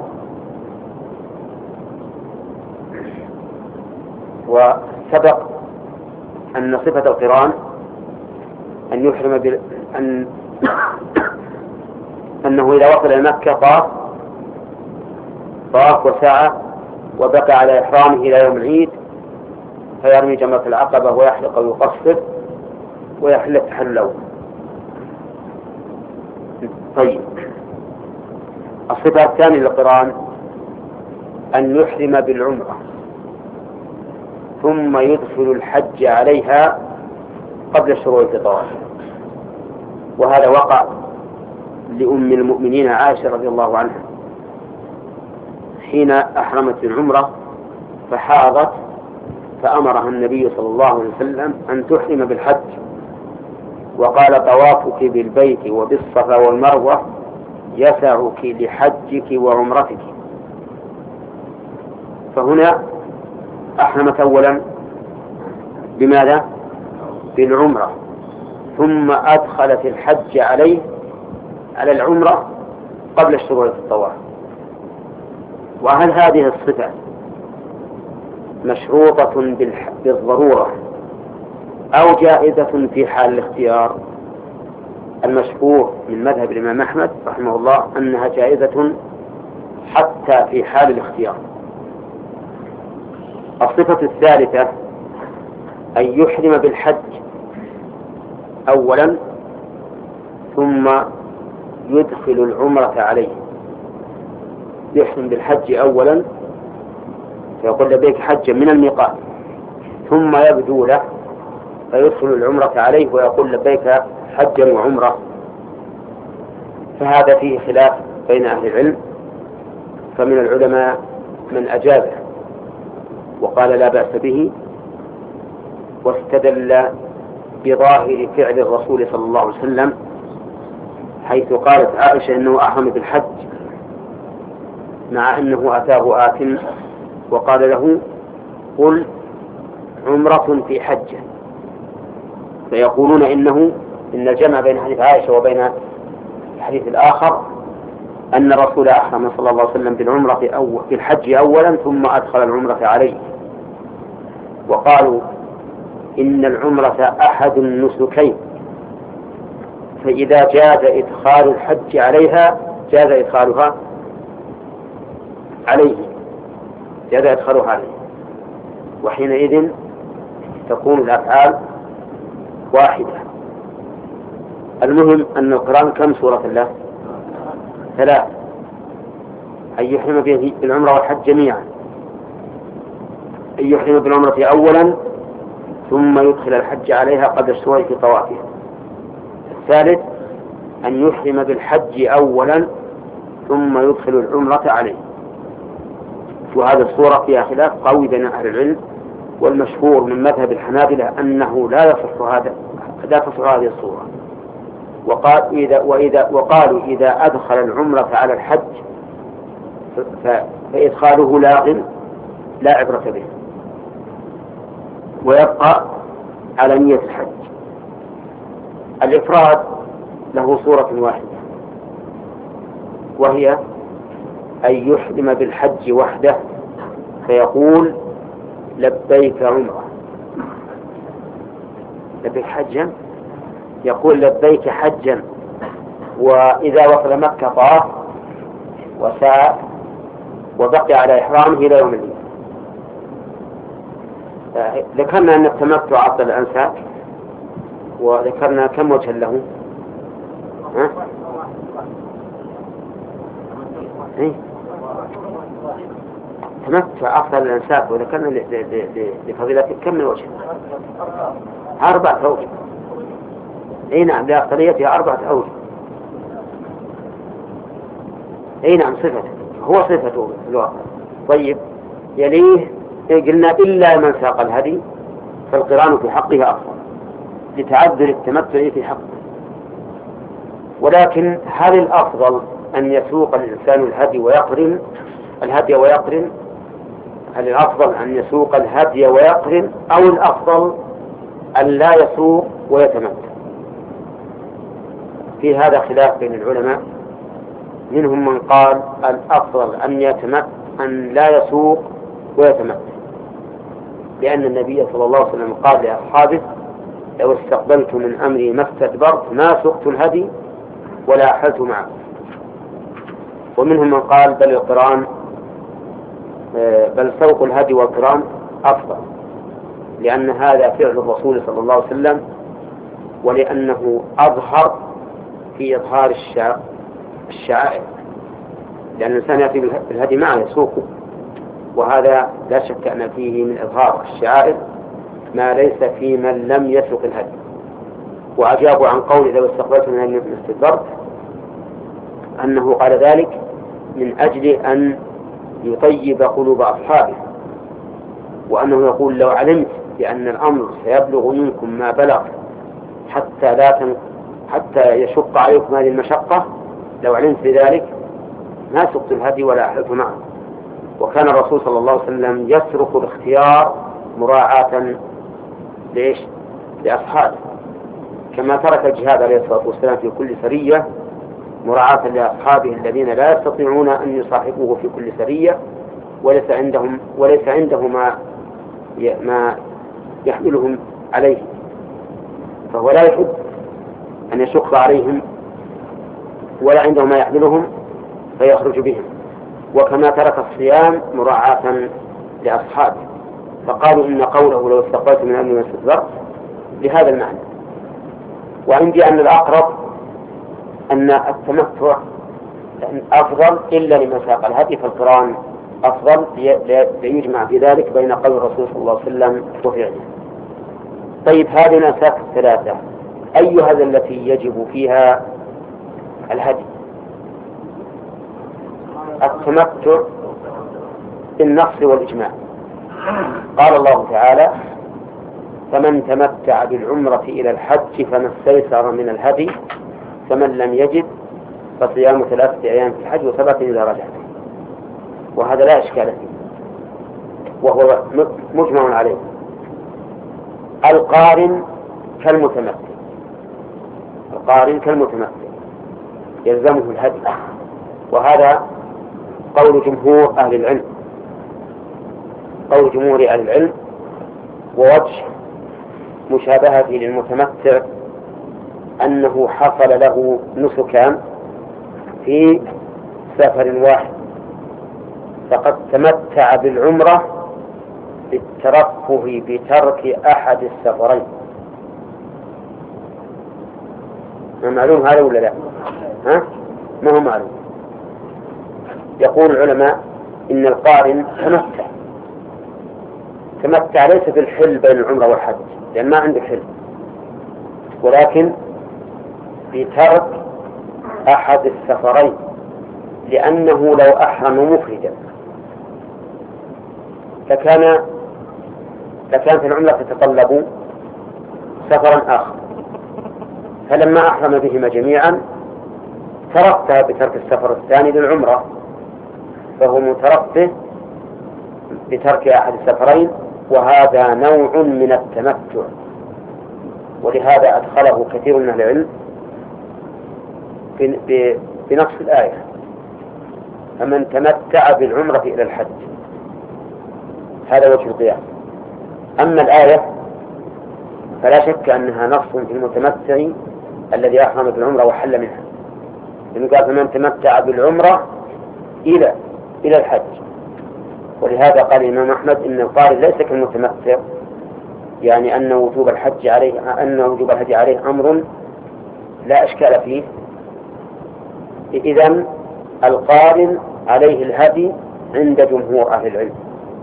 وسبق أن صفة القران أن يحرم أنه إذا وصل إلى مكة طاف وسعى وبقى على إحرامه إلى يوم العيد، فيرمي جمرة العقبة ويحلق ويقصر ويحل التحلل الأول. طيب، الصفة الثانية للقران أن يحرم بالعمرة ثم يدخل الحج عليها قبل الشروع في الطواف، وهذا وقع لأم المؤمنين عائشة رضي الله عنها حين أحرمت بالعمرة فحاضت، فأمرها النبي صلى الله عليه وسلم أن تحرم بالحج، وقال طوافك بالبيت وبالصفا والمروة يسعك لحجك وعمرتك. فهنا أحرمت أولا بماذا؟ بالعمرة، ثم أدخلت الحج على العمرة قبل الشروع في الطواف. وهل هذه الصفة مشروطة بالضرورة أو جائزة في حال الاختيار؟ المشهور من مذهب الإمام أحمد رحمه الله أنها جائزة حتى في حال الاختيار. الصفة الثالثة أن يحرم بالحج أولا ثم يدخل العمرة عليه، يحرم بالحج أولا فيقول لبيك حجا من الميقات، ثم يبدو له فيدخل العمرة عليه ويقول لبيك حجا وعمرة. فهذا فيه خلاف بين أهل العلم، فمن العلماء من أجابه وقال لا بأس به، واستدل بظاهر فعل الرسول صلى الله عليه وسلم حيث قالت عائشة إنه أحرم بالحج مع أنه أتاه آت وقال له قل عمرة في حجة، فيقولون إن الجمع بين حديث عائشة وبين الحديث الآخر أن الرسول أحرم صلى الله عليه وسلم بالعمرة في الحج أولا ثم أدخل العمرة عليه. وقالوا إن العمرة أحد النسكين، فإذا جاز إدخال الحج عليها جاز إدخالها عليه، وحينئذ تكون الأفعال واحدة. المهم أن القرآن كم سورة له؟ 3، أن يحرم بالعمرة والحج جميعا، أن يحرم بالعمرة أولا ثم يدخل الحج عليها قبل الشروع في طوافها. الثالث أن يحرم بالحج أولا ثم يدخل العمرة عليه. وهذه الصورة فيها خلاف قوي بين أهل العلم، والمشهور من مذهب الحنابلة أنه لا تصح هذه الصورة. وقالوا إذا أدخل العمرة على الحج فإدخاله لاغ لا عبرة به، ويبقى على نية الحج. الإفراد له صورة واحدة، وهي أن يحرم بالحج وحده فيقول لبيك عمرة، لبيك حجا، يقول لبيك حجا، وإذا وصل مكة طاف وسعى وبقي على إحرامه إلى يوم العيد. ذكرنا أن التمتع عطل الأنساك، وذكرنا كم وجه له؟ تمتع أفضل الأنساك، وذكرنا لفضيلته كم من وجه؟ 4 أوجه. نعم، لأفضليتها 4 أوجه. نعم، صفته هو صفته في الواقع. طيب، يليه قلنا إلا من ساق الهدي فالقران في حقه أفضل لتعذر التمتع في حقه. ولكن هل الأفضل أن يسوق الإنسان الهدي ويقرن؟ هل الأفضل أن يسوق الهدي ويقرن، أو الأفضل أن لا يسوق ويتمتع؟ في هذا خلاف بين العلماء. منهم من قال الأفضل أن لا يسوق ويتمتع، لأن النبي صلى الله عليه وسلم قال لأصحابه لو استقبلت من أمري ما استدبرت ما سقت الهدي ولا أحلت معه. ومنهم من قال بل سوق الهدي والقران أفضل، لأن هذا فعل الرسول صلى الله عليه وسلم، ولأنه أظهر في إظهار الشعائر، لأن الإنسان يأتي بالهدي معه يسوقه، وهذا لا شك أن فيه من إظهار الشعائر ما ليس في من لم يسوق الهدي. وأجابوا عن قول لو استقبلت من أجل استدبرت أنه قال ذلك من أجل أن يطيب قلوب أصحابه، وأنه يقول لو علمت بأن الأمر سيبلغ منكم ما بلغ حتى يشق عليكم هذه المشقة، لو علمت بذلك ما سقت الهدي ولا أحلت معه. وكان الرسول صلى الله عليه وسلم يترك الاختيار مراعاة لأصحابه، كما ترك الجهاد عليه الصلاة والسلام في كل سرية مراعاة لأصحابه الذين لا يستطيعون أن يصاحبوه في كل سرية، وليس عنده ما يحملهم عليه، فهو لا يحب أن يشق عليهم ولا عنده ما يحملهم فيخرج بهم. وكما ترك الصيام مراعاة لأصحابه، فقالوا إن قوله لو استقبلت من أمر ما استدبرت لهذا المعنى. وعندي أن الأقرب أن التمتع أفضل إلا لمن ساق الهدي، فالقران أفضل ليجمع في ذلك بين قول الرسول صلى الله عليه وسلم وفعله. طيب، هذه الأنساك الثلاثة أيها التي يجب فيها الهدي؟ التمتع بالنص والإجماع. قال الله تعالى فمن تمتع بالعمرة إلى الحج فما استيسر من الهدي فمن لم يجد فصيام 3 أيام في الحج و7 إذا رجعت. وهذا لا إشكال فيه وهو مجمع عليه. القارن كالمتمتع يلزمه الهدي، وهذا قول جمهور أهل العلم. ووجه مشابهته للمتمتع أنه حصل له نسكان في سفر واحد، فقد تمتع بالعمرة بالترفه بترك أحد السفرين. ما معلوم هذا ولا لا؟ ما هو معلوم. يقول العلماء إن القارن تمتع ليس بالحل بين العمرة والحج، لأن ما عنده حل، ولكن بترك أحد السفرين، لأنه لو أحرم مفردا لكانت العمرة تتطلب سفرا آخر، فلما أحرم بهما جميعا تركتها بترك السفر الثاني للعمرة، فهو مترفه بترك أحد السفرين، وهذا نوع من التمتع، ولهذا أدخله كثير من أهل العلم بنص الآية: فمن تمتع بالعمرة إلى الحج. هذا وجه القياس. أما الآية فلا شك أنها نص في المتمتع الذي أحرم بالعمرة وحل منها، لأنه قال: فمن تمتع بالعمرة إلى الحج. ولهذا قال الإمام أحمد إن القارن ليس كالمتمتع، يعني أن وجوب الحج عليه أمر لا أشكال فيه. إذن القارن عليه الهدي عند جمهور أهل العلم،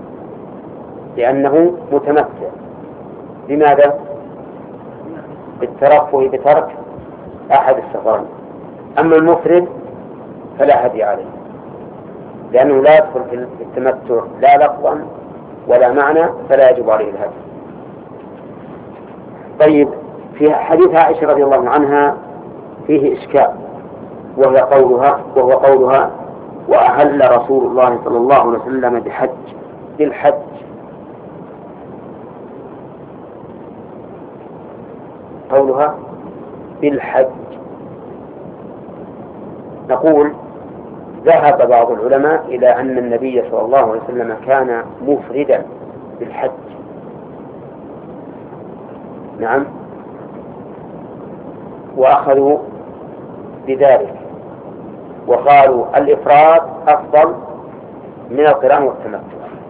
لأنه متمتع. لماذا؟ بالترفه بترك أحد السفرين. أما المفرد فلا هدي عليه، لأنه لا يدخل في التمتع لا لفظا ولا معنى، فلا يجب عليه الهدي. طيب، في حديث عائشة رضي الله عنها فيه إشكال، وهو قولها: وأهل رسول الله صلى الله عليه وسلم بالحج. قولها بالحج، نقول: ذهب بعض العلماء إلى أن النبي صلى الله عليه وسلم كان مفردا بالحج. نعم، وأخذوا بذلك وقالوا الإفراد أفضل من القران والتمتع.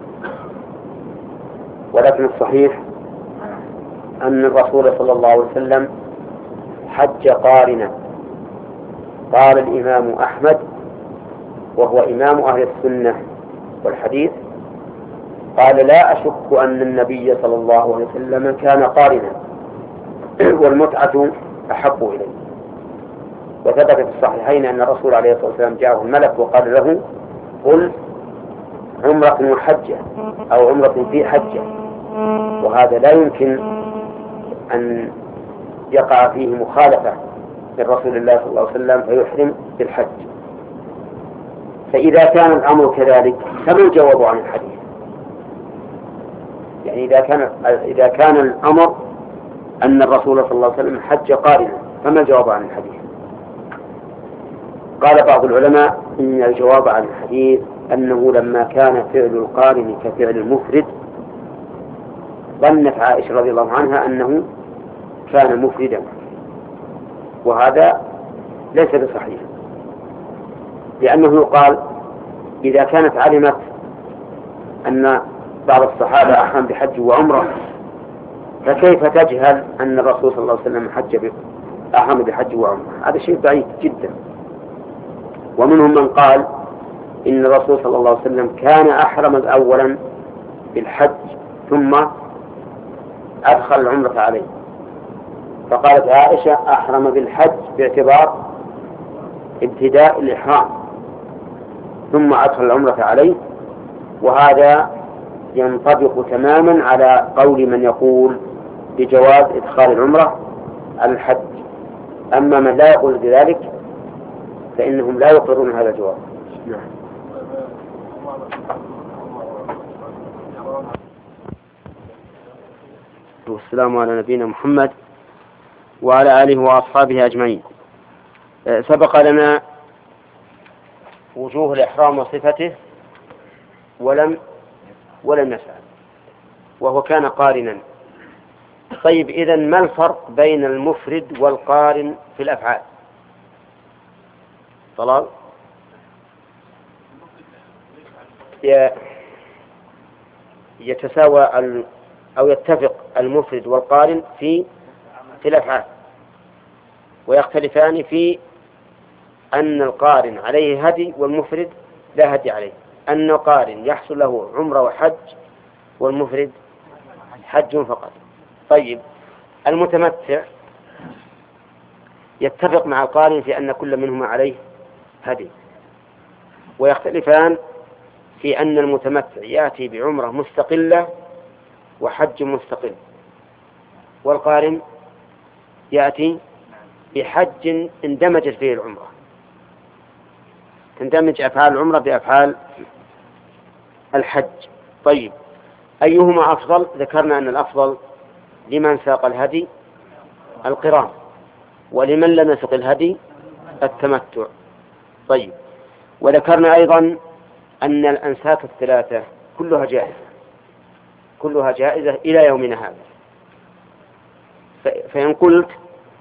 ولكن الصحيح أن الرسول صلى الله عليه وسلم حج قارنا. قال الإمام أحمد وهو إمام أهل السنة والحديث، قال: لا أشك أن النبي صلى الله عليه وسلم كان قارنا، والمتعة أحب إليه. وثبت في الصحيحين أن الرسول عليه الصلاة والسلام جاءه الملك وقال له: قل عمرة وحجة، أو عمرة في حجة. وهذا لا يمكن أن يقع فيه مخالفة لرسول الله صلى الله عليه وسلم فيحرم بالحج. فإذا كان الأمر كذلك فما الجواب عن الحديث؟ يعني إذا كان الأمر أن الرسول صلى الله عليه وسلم حج قارنا، فما الجواب عن الحديث؟ قال بعض العلماء إن الجواب عن الحديث أنه لما كان فعل القارن كفعل المفرد ظنت عائشة رضي الله عنها أنه كان مفردا، وهذا ليس بصحيح، لأنه يقال: إذا كانت علمت أن بعض الصحابة أحرم بحج وعمرة، فكيف تجهل أن الرسول صلى الله عليه وسلم أحرم بحج وعمرة؟ هذا شيء بعيد جدا. ومنهم من قال إن الرسول صلى الله عليه وسلم كان أحرم أولا بالحج ثم أدخل العمرة عليه، فقالت عائشة: أحرم بالحج باعتبار ابتداء الإحرام ثم أدخل العمرة عليه. وهذا ينطبق تماما على قول من يقول بجواز إدخال العمرة على الحج. أما من لا يقول بذلك فإنهم لا يقرون هذا الجواب. نعم. والسلام على نبينا محمد وعلى آله وأصحابه أجمعين. سبق لنا وجوه الإحرام وصفته ولم نسأل، وهو كان قارنا. طيب، إذن ما الفرق بين المفرد والقارن في الأفعال؟ طلال، يتساوى أو يتفق المفرد والقارن في الأفعال، ويختلفان في أن القارن عليه هدي والمفرد لا هدي عليه. أن قارن يحصل له عمرة وحج، والمفرد حج فقط. طيب المتمتع يتفق مع القارن في أن كل منهما عليه هدي، ويختلفان في أن المتمتع يأتي بعمرة مستقلة وحج مستقل، والقارن يأتي بحج اندمجت فيه العمرة، تندمج أفعال العمرة بأفعال الحج. طيب أيهما أفضل؟ ذكرنا أن الأفضل لمن ساق الهدي القران، ولمن لم يسق الهدي التمتع. طيب وذكرنا أيضا أن الأنساك الثلاثة كلها جائزة، كلها جائزة إلى يومنا هذا. فإن قلت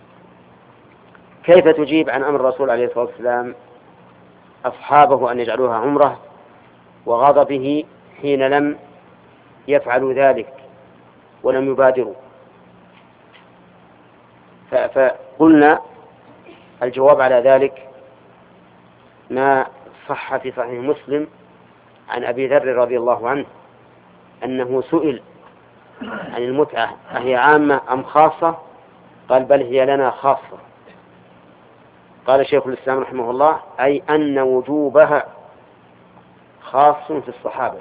كيف تجيب عن أمر الرسول عليه الصلاة والسلام أصحابه أن يجعلوها عمرة وغضبه حين لم يفعلوا ذلك ولم يبادروا؟ فقلنا الجواب على ذلك ما صح في صحيح مسلم عن أبي ذر رضي الله عنه أنه سئل عن المتعة أهي عامة أم خاصة؟ قال بل هي لنا خاصة. قال شيخ الإسلام رحمه الله أي أن وجوبها خاص في الصحابة،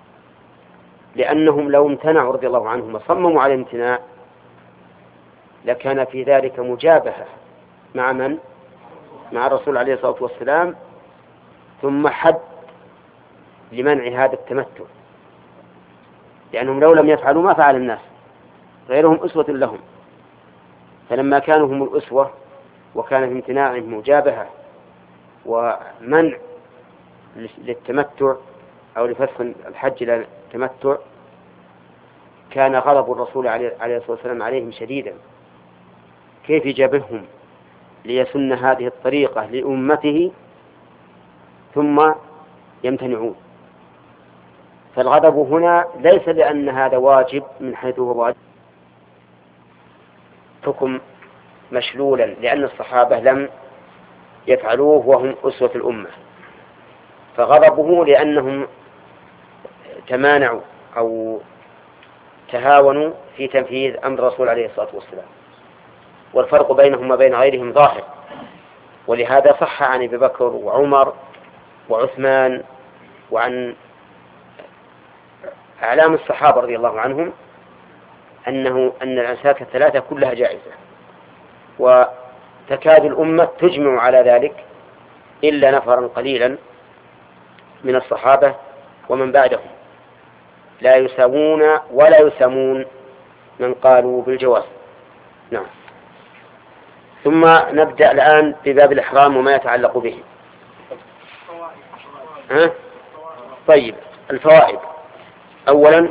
لأنهم لو امتنعوا رضي الله عنهم وصمموا على الامتناع لكان في ذلك مجابهة مع من؟ مع الرسول عليه الصلاة والسلام، ثم حد لمنع هذا التمتع، لأنهم لو لم يفعلوا ما فعل الناس غيرهم أسوة لهم. فلما كانوا هم الأسوة وكان في امتناعهم مجابهة ومنع للتمتع أو لفسخ الحج إلى التمتع، كان غضب الرسول عليه الصلاة والسلام عليهم شديدا. كيف يجابههم ليسن هذه الطريقة لأمته ثم يمتنعون؟ فالغضب هنا ليس لأن هذا واجب من حيث هو واجب حكم مشلولا، لأن الصحابة لم يفعلوه وهم أسوة الأمة، فغضبه لأنهم تمانعوا أو تهاونوا في تنفيذ أمر الرسول عليه الصلاة والسلام، والفرق بينهم وبين غيرهم ظاهر. ولهذا صح عن أبي بكر وعمر وعثمان وعن أعلام الصحابة رضي الله عنهم أن الأنساك الثلاثة كلها جائزة، وتكاد الأمة تجمع على ذلك إلا نفرا قليلا من الصحابة ومن بعدهم لا يساوون ولا يسمون من قالوا بالجواز. نعم. ثم نبدأ الآن بباب الإحرام وما يتعلق به. طيب الفوائد. أولا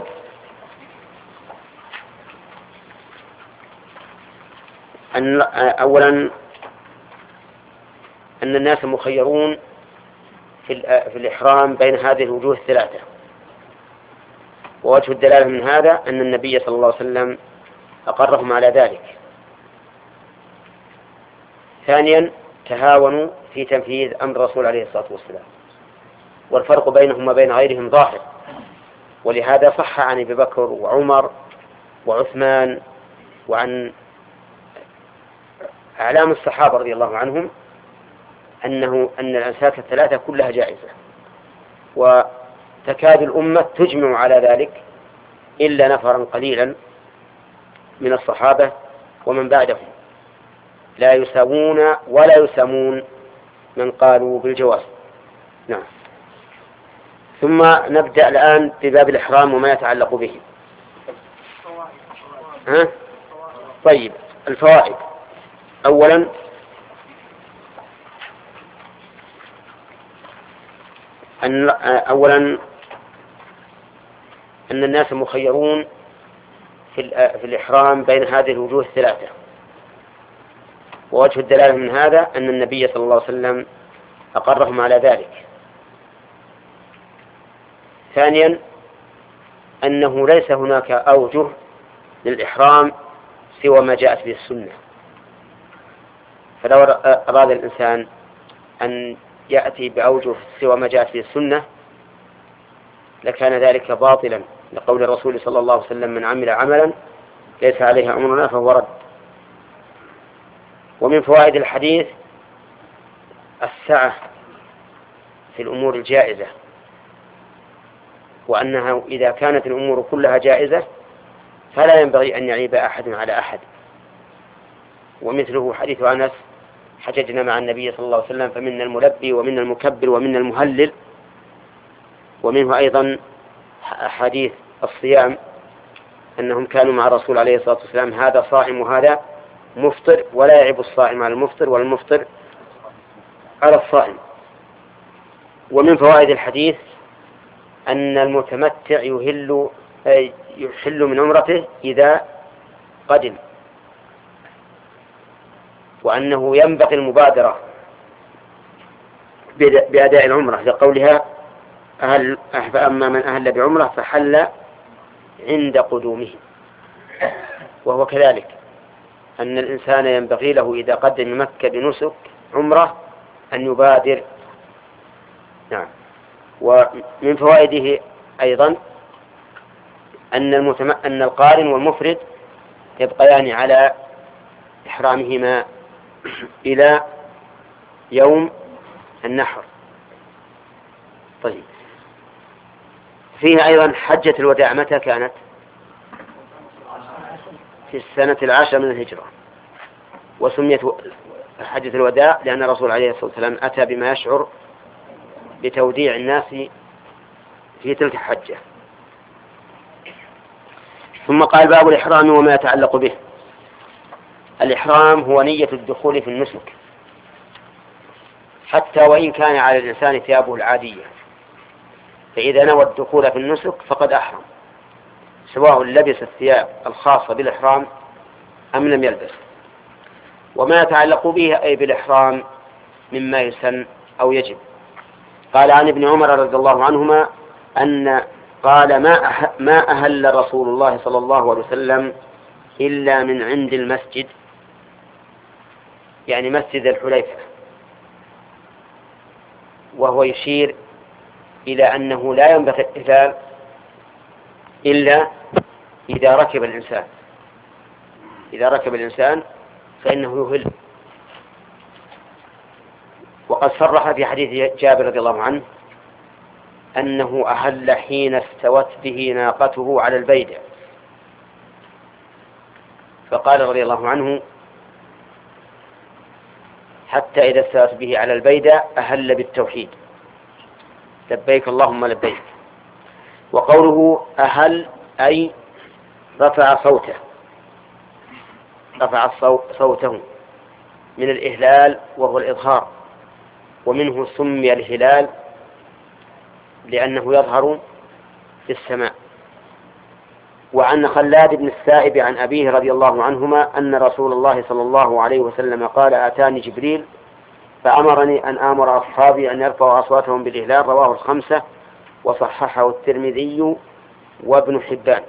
أن الناس مخيرون في الإحرام بين هذه الوجوه الثلاثة، ووجه الدلالة من هذا أن النبي صلى الله عليه وسلم أقرهم على ذلك. ثانيا تهاونوا في تنفيذ أمر الرسول عليه الصلاة والسلام، والفرق بينهم وبين غيرهم ظاهر. ولهذا صح عن أبي بكر وعمر وعثمان وعن أعلام الصحابة رضي الله عنهم أن الأنساك الثلاثة كلها جائزة، وتكاد الأمة تجمع على ذلك إلا نفرا قليلا من الصحابة ومن بعدهم لا يساوون ولا يسمون من قالوا بالجواز. نعم. ثم نبدأ الآن بباب الإحرام وما يتعلق به. طيب الفوائد. أولا أن الناس مخيرون في الإحرام بين هذه الوجوه الثلاثة، ووجه الدلالة من هذا أن النبي صلى الله عليه وسلم أقرهم على ذلك. ثانيا أنه ليس هناك أوجه للإحرام سوى ما جاءت به السنة، فلو أراد الإنسان أن يأتي بأوجه سوى ما جاءت في السنة لكان ذلك باطلا، لقول الرسول صلى الله عليه وسلم: من عمل عملا ليس عليه أمرنا فهو رد. ومن فوائد الحديث السعة في الأمور الجائزة، وأنها إذا كانت الأمور كلها جائزة فلا ينبغي أن يعيب أحد على أحد. ومثله حديث أنس: حججنا مع النبي صلى الله عليه وسلم فمنا الملبي ومنا المكبر ومنا المهلل. ومنه أيضا حديث الصيام، أنهم كانوا مع الرسول عليه الصلاة والسلام هذا صائم وهذا مفطر، ولا يعيب الصائم على المفطر ولا المفطر على الصائم. ومن فوائد الحديث أن المتمتع يحل من عمرته إذا قدم، وأنه ينبغي المبادرة بأداء العمرة لقولها: فأما من أهل بعمرة فحل عند قدومه. وهو كذلك أن الإنسان ينبغي له إذا قدم مكة بنسك عمرة أن يبادر. نعم. ومن فوائده أيضا أن القارن والمفرد يبقيان على إحرامهما إلى يوم النحر. طيب، فيها أيضا حجة الوداع متى كانت؟ في السنة 10 من الهجرة، وسميت حجة الوداع لأن الرسول عليه الصلاة والسلام أتى بما يشعر بتوديع الناس في تلك الحجة. ثم قال: باب الإحرام وما يتعلق به. الإحرام هو نية الدخول في النسك، حتى وإن كان على الإنسان ثيابه العادية، فإذا نوى الدخول في النسك فقد أحرم، سواء لبس الثياب الخاصة بالإحرام أم لم يلبس. وما يتعلق به أي بالإحرام مما يسن أو يجب. قال عن ابن عمر رضي الله عنهما قال: ما أهل رسول الله صلى الله عليه وسلم إلا من عند المسجد، يعني مسجد الحليفة، وهو يشير إلى أنه لا ينبغي الإهلال إلا إذا ركب الإنسان فإنه يهل. وقد صرح في حديث جابر رضي الله عنه أنه أهل حين استوت به ناقته على البيدة، فقال رضي الله عنه: حتى إذا استوت به على البيدة أهل بالتوحيد: لبيك اللهم لبيك. وقوله أهل أي رفع صوته من الإهلال وهو الإظهار، ومنه سمي الهلال لأنه يظهر في السماء. وعن خلاد بن السائب عن أبيه رضي الله عنهما أن رسول الله صلى الله عليه وسلم قال: أتاني جبريل فأمرني أن آمر أصحابي أن يرفعوا أصواتهم بالإهلال. رواه الخمسة وصححه الترمذي وابن حبان.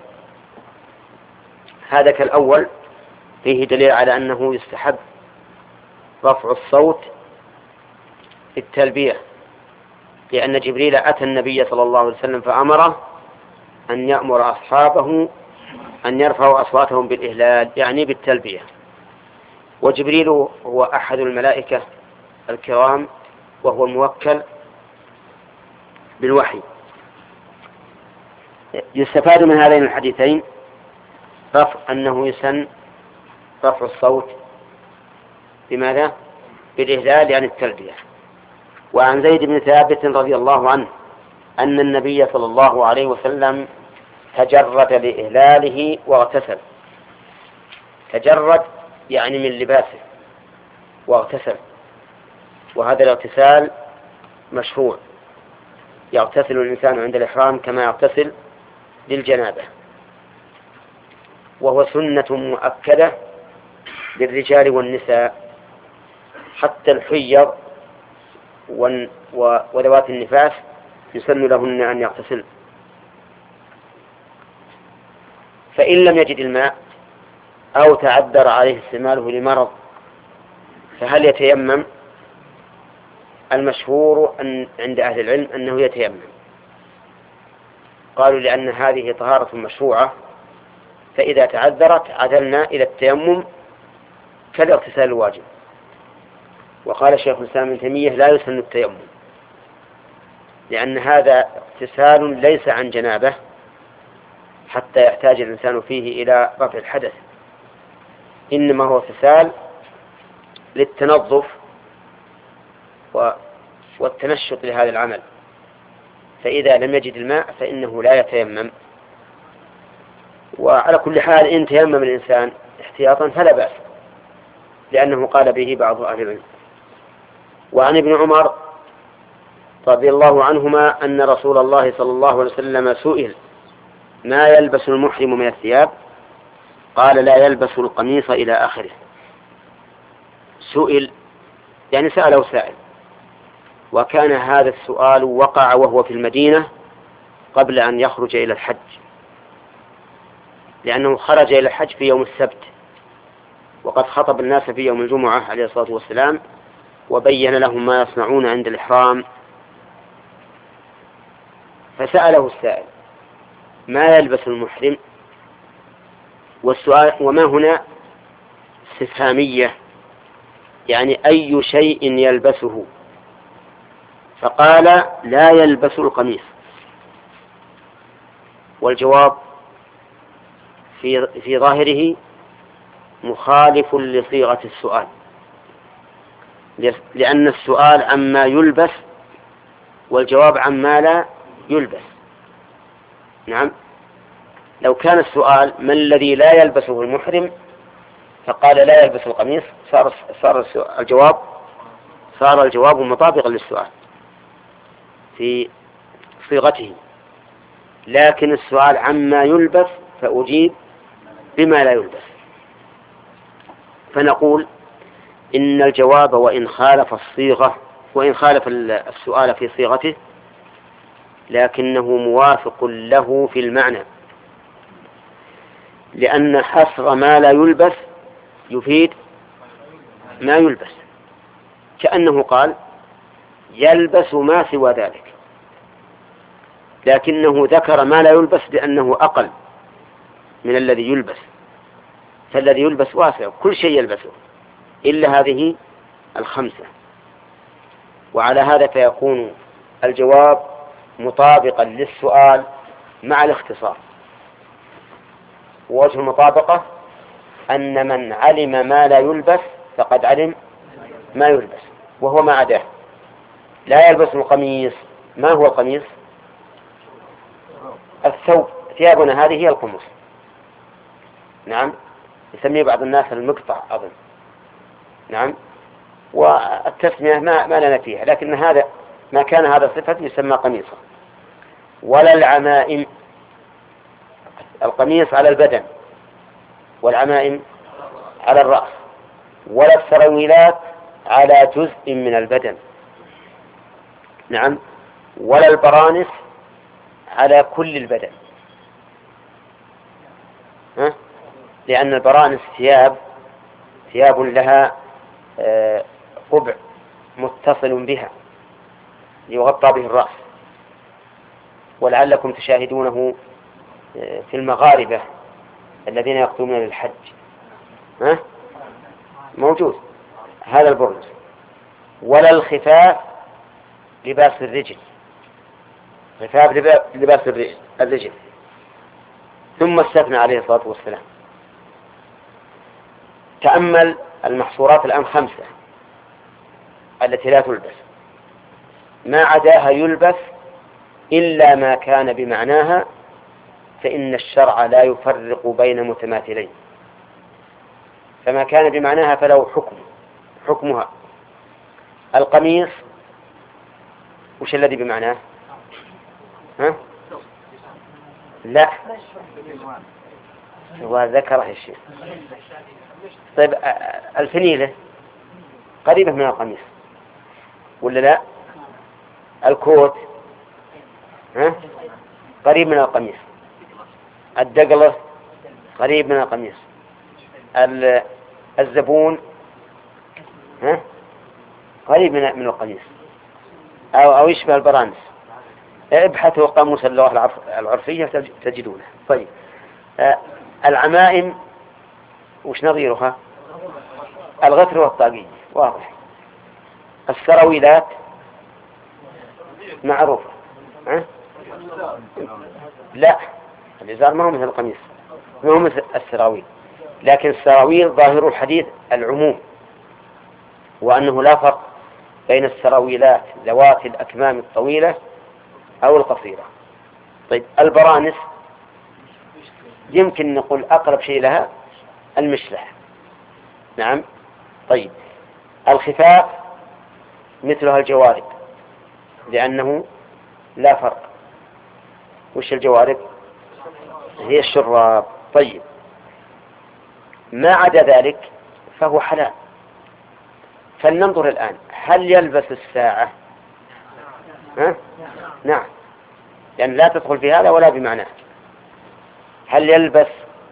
هذا كالأول فيه دليل على أنه يستحب رفع الصوت في التلبية، لأن جبريل أتى النبي صلى الله عليه وسلم فأمره أن يأمر أصحابه أن يرفعوا أصواتهم بالإهلال، يعني بالتلبية. وجبريل هو أحد الملائكة الكرام، وهو الموكل بالوحي. يستفاد من هذين الحديثين أنه يسن رفع الصوت بماذا؟ بالإهلال، يعني التلبية. وعن زيد بن ثابت رضي الله عنه أن النبي صلى الله عليه وسلم تجرد لإهلاله واغتسل. تجرد يعني من لباسه، واغتسل، وهذا الاغتسال مشروع. يغتسل الإنسان عند الإحرام كما يغتسل للجنابة، وهو سنة مؤكدة للرجال والنساء، حتى الحيض وذوات النفاس يسن لهن أن يغتسل. فإن لم يجد الماء أو تعذر عليه استعماله لمرض فهل يتيمم؟ المشهور عند أهل العلم أنه يتيمم. قالوا لأن هذه طهارة مشروعة، فإذا تعذرت عدلنا إلى التيمم كالاغتسال الواجب. وقال شيخ الإسلام ابن تيمية لا يسن التيمم، لأن هذا اغتسال ليس عن جنابه حتى يحتاج الإنسان فيه إلى رفع الحدث، إنما هو اغتسال للتنظف والتنشط لهذا العمل، فإذا لم يجد الماء فإنه لا يتيمم. وعلى كل حال إن تيمم الإنسان احتياطا فلا بأس، لأنه قال به بعض أهل العلم. وعن ابن عمر رضي الله عنهما أن رسول الله صلى الله عليه وسلم سئل ما يلبس المحرم من الثياب، قال لا يلبس القميص إلى آخره. سئل يعني سأله سائل، وكان هذا السؤال وقع وهو في المدينة قبل أن يخرج إلى الحج، لأنه خرج إلى الحج في يوم السبت، وقد خطب الناس في يوم الجمعة عليه الصلاة والسلام وبين لهم ما يصنعون عند الإحرام. فسأله السائل ما يلبس المحرم، والسؤال وما هنا استفهامية، يعني أي شيء يلبسه، فقال لا يلبس القميص. والجواب في ظاهره مخالف لصيغة السؤال، لأن السؤال عما يلبس والجواب عما لا يلبس. نعم، لو كان السؤال ما الذي لا يلبسه المحرم فقال لا يلبس القميص صار الجواب مطابقا للسؤال في صيغته، لكن السؤال عما يلبس فأجيب بما لا يلبس. فنقول إن الجواب وإن خالف السؤال في صيغته لكنه موافق له في المعنى، لأن حصر ما لا يلبس يفيد ما يلبس، كأنه قال يلبس ما سوى ذلك، لكنه ذكر ما لا يلبس لأنه أقل من الذي يلبس، فالذي يلبس واسع كل شيء يلبسه إلا هذه الخمسة. وعلى هذا فيكون الجواب مطابقا للسؤال مع الاختصار. ووجه المطابقة أن من علم ما لا يلبس فقد علم ما يلبس، وهو ما عداه. لا يلبس القميص، ما هو القميص؟ الثوب، ثيابنا هذه هي القمص. نعم، يسميه بعض الناس المقطع أظن. نعم، والتسمية ما لنا فيها، لكن هذا ما كان هذا صفة يسمى قميصا. ولا العمائم، القميص على البدن والعمائم على الرأس. ولا السراويلات على جزء من البدن. نعم، ولا البرانس على كل البدن. لأن البرانس ثياب لها قبع متصل بها يغطى به الرأس، ولعلكم تشاهدونه في المغاربة الذين يقدمون للحج، موجود هذا البرنس. ولا الخفاف لباس الرجل، خفاف لباس الرجل. ثم استثنى عليه الصلاة والسلام. تأمل المحصورات الآن 5 التي لا تلبس، ما عداها يلبس إلا ما كان بمعناها، فإن الشرع لا يفرق بين متماثلين، فما كان بمعناها فله حكمها. القميص وش الذي بمعناه؟ لا، هو ذكره الشيء. طيب الفنيلة قريبة من القميص ولا لا؟ الكوت قريب من القميص. الدقلة قريب من القميص. الزبون قريب من القميص. أو يشبه البرانس. ابحثوا قاموس اللغة العرفية تجدونه. طيب العمائم وش نظيرها؟ الغتر والطاقية، واضح. السراويلات معروفة. لا، الإزار ما هو مثل القميص، ما هو مثل السراويل، لكن السراويل ظاهر الحديث العموم، وأنه لا فرق بين السراويلات ذوات الأكمام الطويلة أو القصيرة. طيب البرانس يمكن نقول أقرب شيء لها المشلح. نعم. طيب الخفاف مثلها الجوارب، لأنه لا فرق. وش الجوارب؟ هي الشراب. طيب ما عدا ذلك فهو حلال. فلننظر الآن، هل يلبس الساعة؟ نعم، لأن لا تدخل في هذا ولا بمعناه. هل يلبس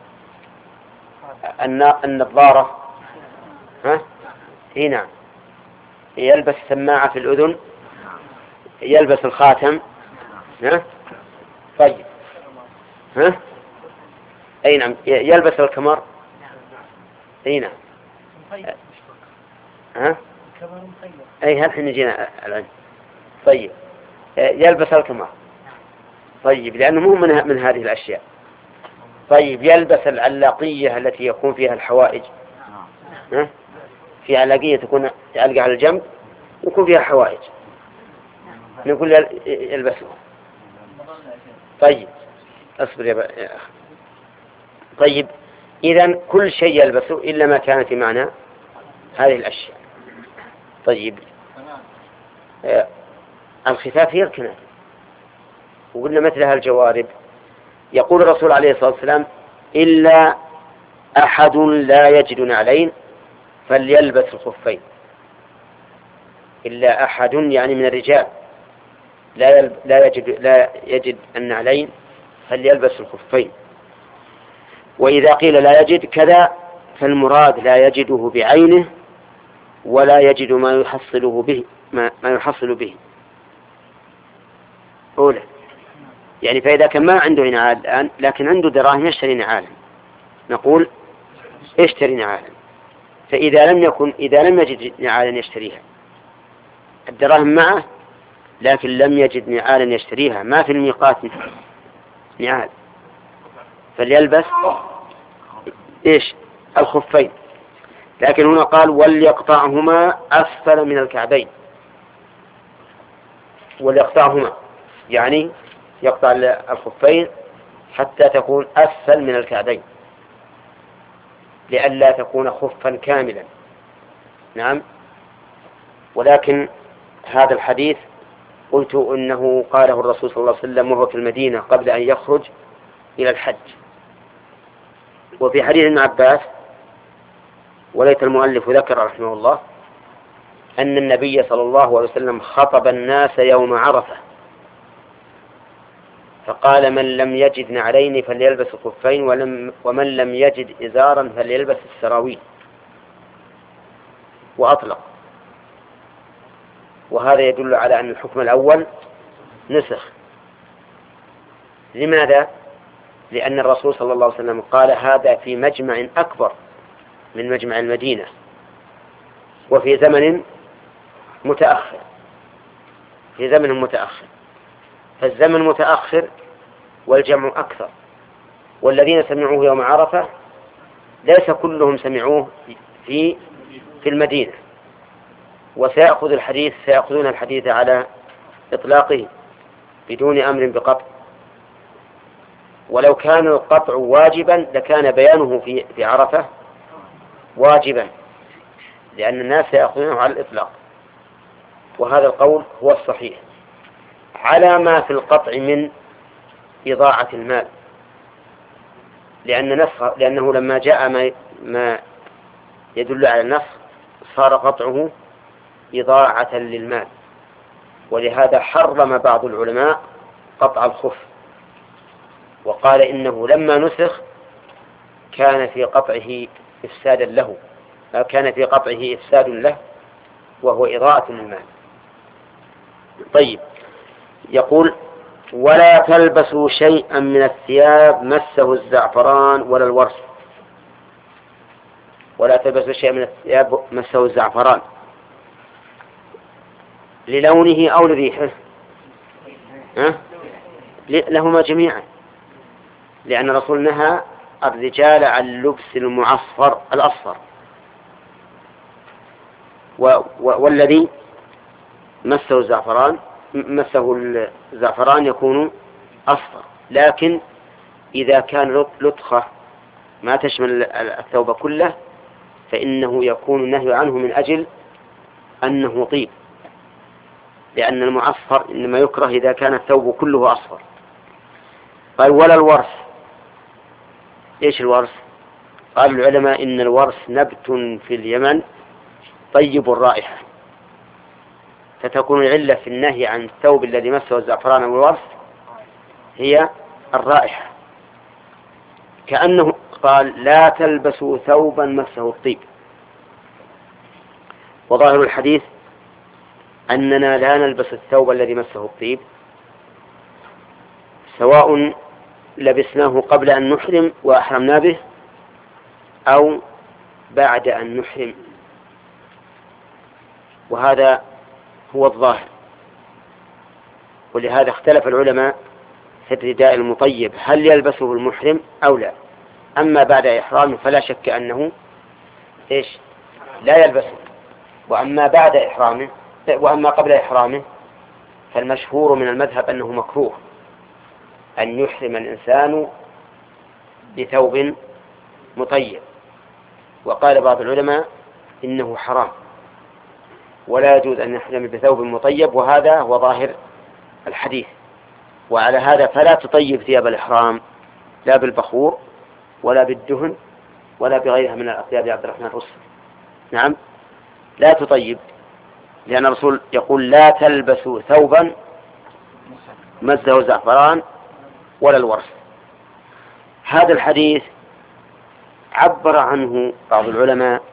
النظارة؟ نعم. يلبس سماعة في الأذن؟ يلبس الخاتم؟ طيب أي نعم. يلبس الكمر؟ أي نعم. أي هل نجينا الآن. طيب يلبس الكمر. طيب لأنه مو من هذه الأشياء. طيب يلبس العلاقية التي يكون فيها الحوائج؟ في علاقية تكون تعلق على الجنب يكون فيها حوائج، نقول يلبسه. طيب أصبر يا أخي. طيب إذن كل شيء يلبسه إلا ما كان في معنى هذه الأشياء. طيب الخفاف هي الكنانة، وقلنا مثلها الجوارب. يقول الرسول عليه الصلاة والسلام: إلا أحد لا يجد نعلين فليلبس الخفين. إلا أحد يعني من الرجال لا يجد النعلين فليلبس الخفين. وإذا قيل لا يجد كذا فالمراد لا يجده بعينه ولا يجد ما يحصله به ما يحصل به. أولى يعني فإذا كان ما عنده نعال الآن لكن عنده دراهم يشتري نعالا، نقول اشتري نعالا. فإذا لم يجد نعالا يشتريها، الدراهم معه لكن لم يجد نعالا يشتريها، ما في الميقات نعال، فليلبس إيش؟ الخفين. لكن هنا قال: وليقطعهما أسفل من الكعبين. وليقطعهما يعني يقطع الخفين حتى تكون أسفل من الكعبين، لئلا تكون خفا كاملا. نعم. ولكن هذا الحديث قلت إنه قاله الرسول صلى الله عليه وسلم وهو في المدينة قبل أن يخرج إلى الحج. وفي حديث ابن عباس وليت المؤلف ذكر رحمه الله أن النبي صلى الله عليه وسلم خطب الناس يوم عرفة فقال: من لم يجد نعلين فليلبس الخفين، ومن لم يجد إزارا فليلبس السراويل، وأطلق. وهذا يدل على أن الحكم الأول نسخ. لماذا؟ لأن الرسول صلى الله عليه وسلم قال هذا في مجمع أكبر من مجمع المدينة وفي زمن متأخر. فالزمن متأخر والجمع أكثر، والذين سمعوه يوم عرفة ليس كلهم سمعوه في المدينة، سيأخذون الحديث على إطلاقه بدون أمر بقطع. ولو كان القطع واجبا لكان بيانه في عرفة واجبا، لأن الناس سيأخذونه على الإطلاق. وهذا القول هو الصحيح على ما في القطع من إضاعة المال، لأنه لما جاء ما يدل على النسخ صار قطعه إضاعة للمال. ولهذا حرم بعض العلماء قطع الخف، وقال إنه لما نسخ كان في قطعه إفساد له وهو إضاعة للمال. طيب، يقول ولا تلبسوا شيئا من الثياب مسه الزعفران ولا الورس. ولا تلبسوا شيئا من الثياب مسه الزعفران للونه أو لريحه، لهما جميعا، لأن الرسول نهى الرجال عن لبس المعصفر الأصفر، والذي مسه الزعفران يكون أصفر، لكن إذا كان لطخة ما تشمل الثوب كله فإنه يكون النهي عنه من أجل أنه طيب، لأن المعصفر إنما يكره إذا كان الثوب كله أصفر. قال ولا الورس. إيش الورس؟ قال العلماء إن الورس نبت في اليمن طيب الرائحة، فتكون العلة في النهي عن الثوب الذي مسه الزعفران والورس هي الرائحة، كأنه قال لا تلبسوا ثوبا مسه الطيب. وظاهر الحديث أننا لا نلبس الثوب الذي مسه الطيب، سواء لبسناه قبل أن نحرم وأحرمنا به أو بعد أن نحرم، وهذا هو الظاهر. ولهذا اختلف العلماء في الرداء المطيب هل يلبسه المحرم أو لا. أما بعد إحرامه فلا شك أنه لا يلبسه، وأما قبل إحرامه فالمشهور من المذهب أنه مكروه أن يحرم الإنسان بثوب مطيب. وقال بعض العلماء إنه حرام ولا يجوز أن يحرم بثوب مطيب، وهذا هو ظاهر الحديث. وعلى هذا فلا تطيب ثياب الإحرام لا بالبخور ولا بالدهن ولا بغيرها من الأطياب يا عبد الرحمن الرسل. نعم، لا تطيب، لأن الرسول يقول لا تلبسوا ثوبا مسه الزعفران ولا الورس. هذا الحديث عبر عنه بعض العلماء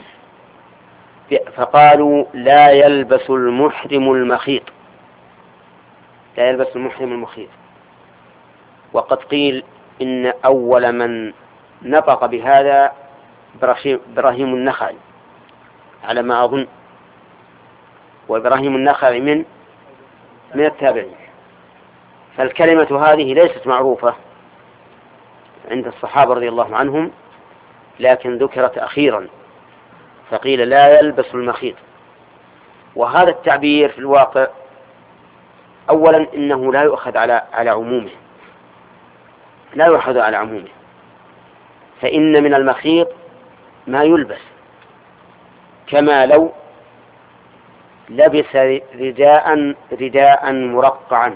فقالوا لا يلبس المحرم المخيط، لا يلبس المحرم المخيط. وقد قيل إن أول من نطق بهذا إبراهيم النخعي على ما أظن، وإبراهيم النخعي من التابعين، فالكلمة هذه ليست معروفة عند الصحابة رضي الله عنهم، لكن ذكرت أخيرا فقيل لا يلبس المخيط. وهذا التعبير في الواقع أولا إنه لا يؤخذ على عمومه، لا يؤخذ على عمومه، فإن من المخيط ما يلبس، كما لو لبس رداء مرقعا،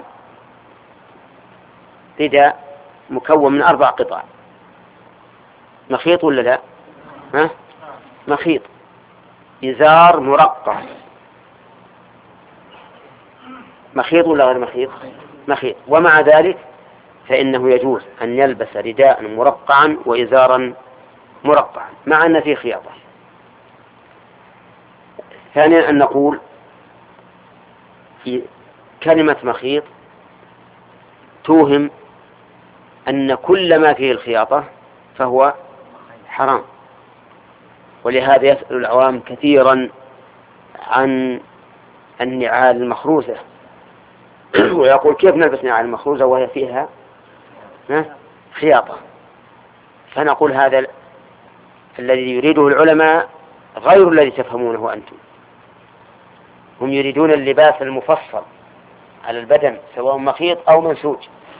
رداء مكون من 4 قطع، مخيط ولا لا؟ مخيط، إزار مرقع، مخيط ولا غير مخيط؟ مخيط. ومع ذلك فإنه يجوز أن يلبس رداء مرقعا وإزارا مرقعا مع أن فيه خياطة. ثانيا أن نقول في كلمة مخيط توهم أن كل ما فيه الخياطة فهو حرام، ولهذا يسأل العوام كثيرا عن النعال المخروزة ويقول كيف نلبس نعال المخروزة وهي فيها خياطة؟ فنقول هذا الذي يريده العلماء غير الذي تفهمونه أنتم. هم يريدون اللباس المفصل على البدن سواء مخيط أو منسوج،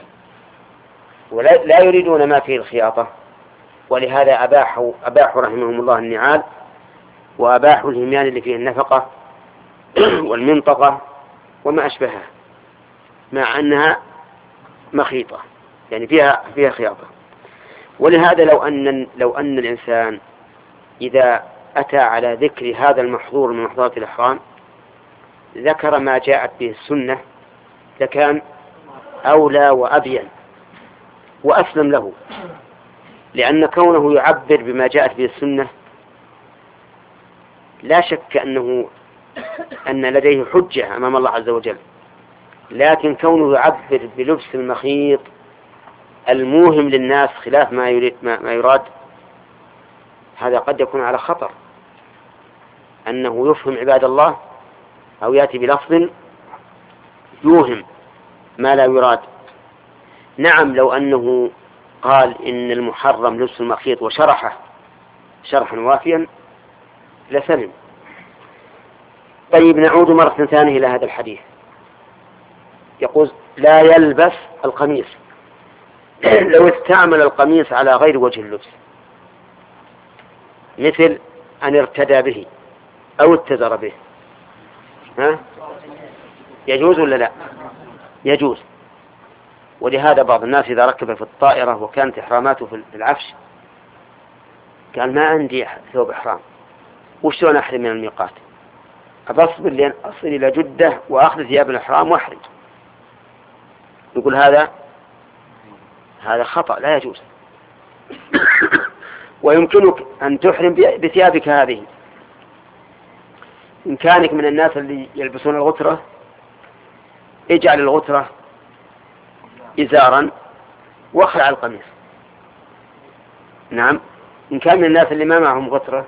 ولا يريدون ما فيه الخياطة، ولهذا أباحوا رحمهم الله النعال، وأباحوا الهميان اللي فيه النفقة والمنطقة وما أشبهها، مع أنها مخيطة يعني فيها خياطة. ولهذا لو أن الإنسان إذا أتى على ذكر هذا المحظور من محظورات الإحرام ذكر ما جاءت به السنة لكان أولى وأبين وأسلم له، لأن كونه يعبر بما جاءت به السنة لا شك أن لديه حجة أمام الله عز وجل، لكن كونه يعبر بلبس المخيط الموهم للناس خلاف ما يراد، هذا قد يكون على خطر، أنه يفهم عباد الله أو يأتي بلفظ يوهم ما لا يراد. نعم، لو أنه قال إن المحرم لبس المخيط وشرحه شرحا وافيا لسلم. طيب، نعود مرة ثانية إلى هذا الحديث. يقول لا يلبس القميص. لو استعمل القميص على غير وجه اللبس، مثل أن ارتدى به أو اتزر به، يجوز ولا لا؟ يجوز. ولهذا بعض الناس إذا ركب في الطائرة وكانت إحراماته في العفش قال ما عندي ثوب إحرام، وشلون أحرم من الميقات؟ أبصبر لين أصل إلى جدة وأخذ ثياب الإحرام وأحرم. يقول هذا خطأ، لا يجوز. ويمكنك أن تحرم بثيابك هذه. إن كانك من الناس اللي يلبسون الغترة، اجعل الغترة إزارا واخلع القميص. نعم، إن كان من الناس اللي ما معهم غترة،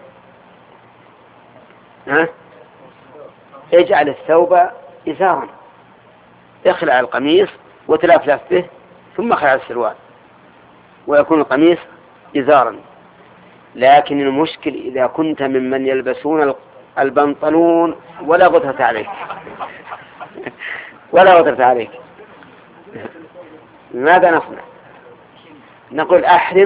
اجعل الثوب إزارا، اخلع القميص وتلفلف به ثم اخلع السروال ويكون القميص إزارا. لكن المشكل إذا كنت ممن يلبسون البنطلون ولا غترة عليك ولا غترة عليك، ماذا نصنع؟ نقول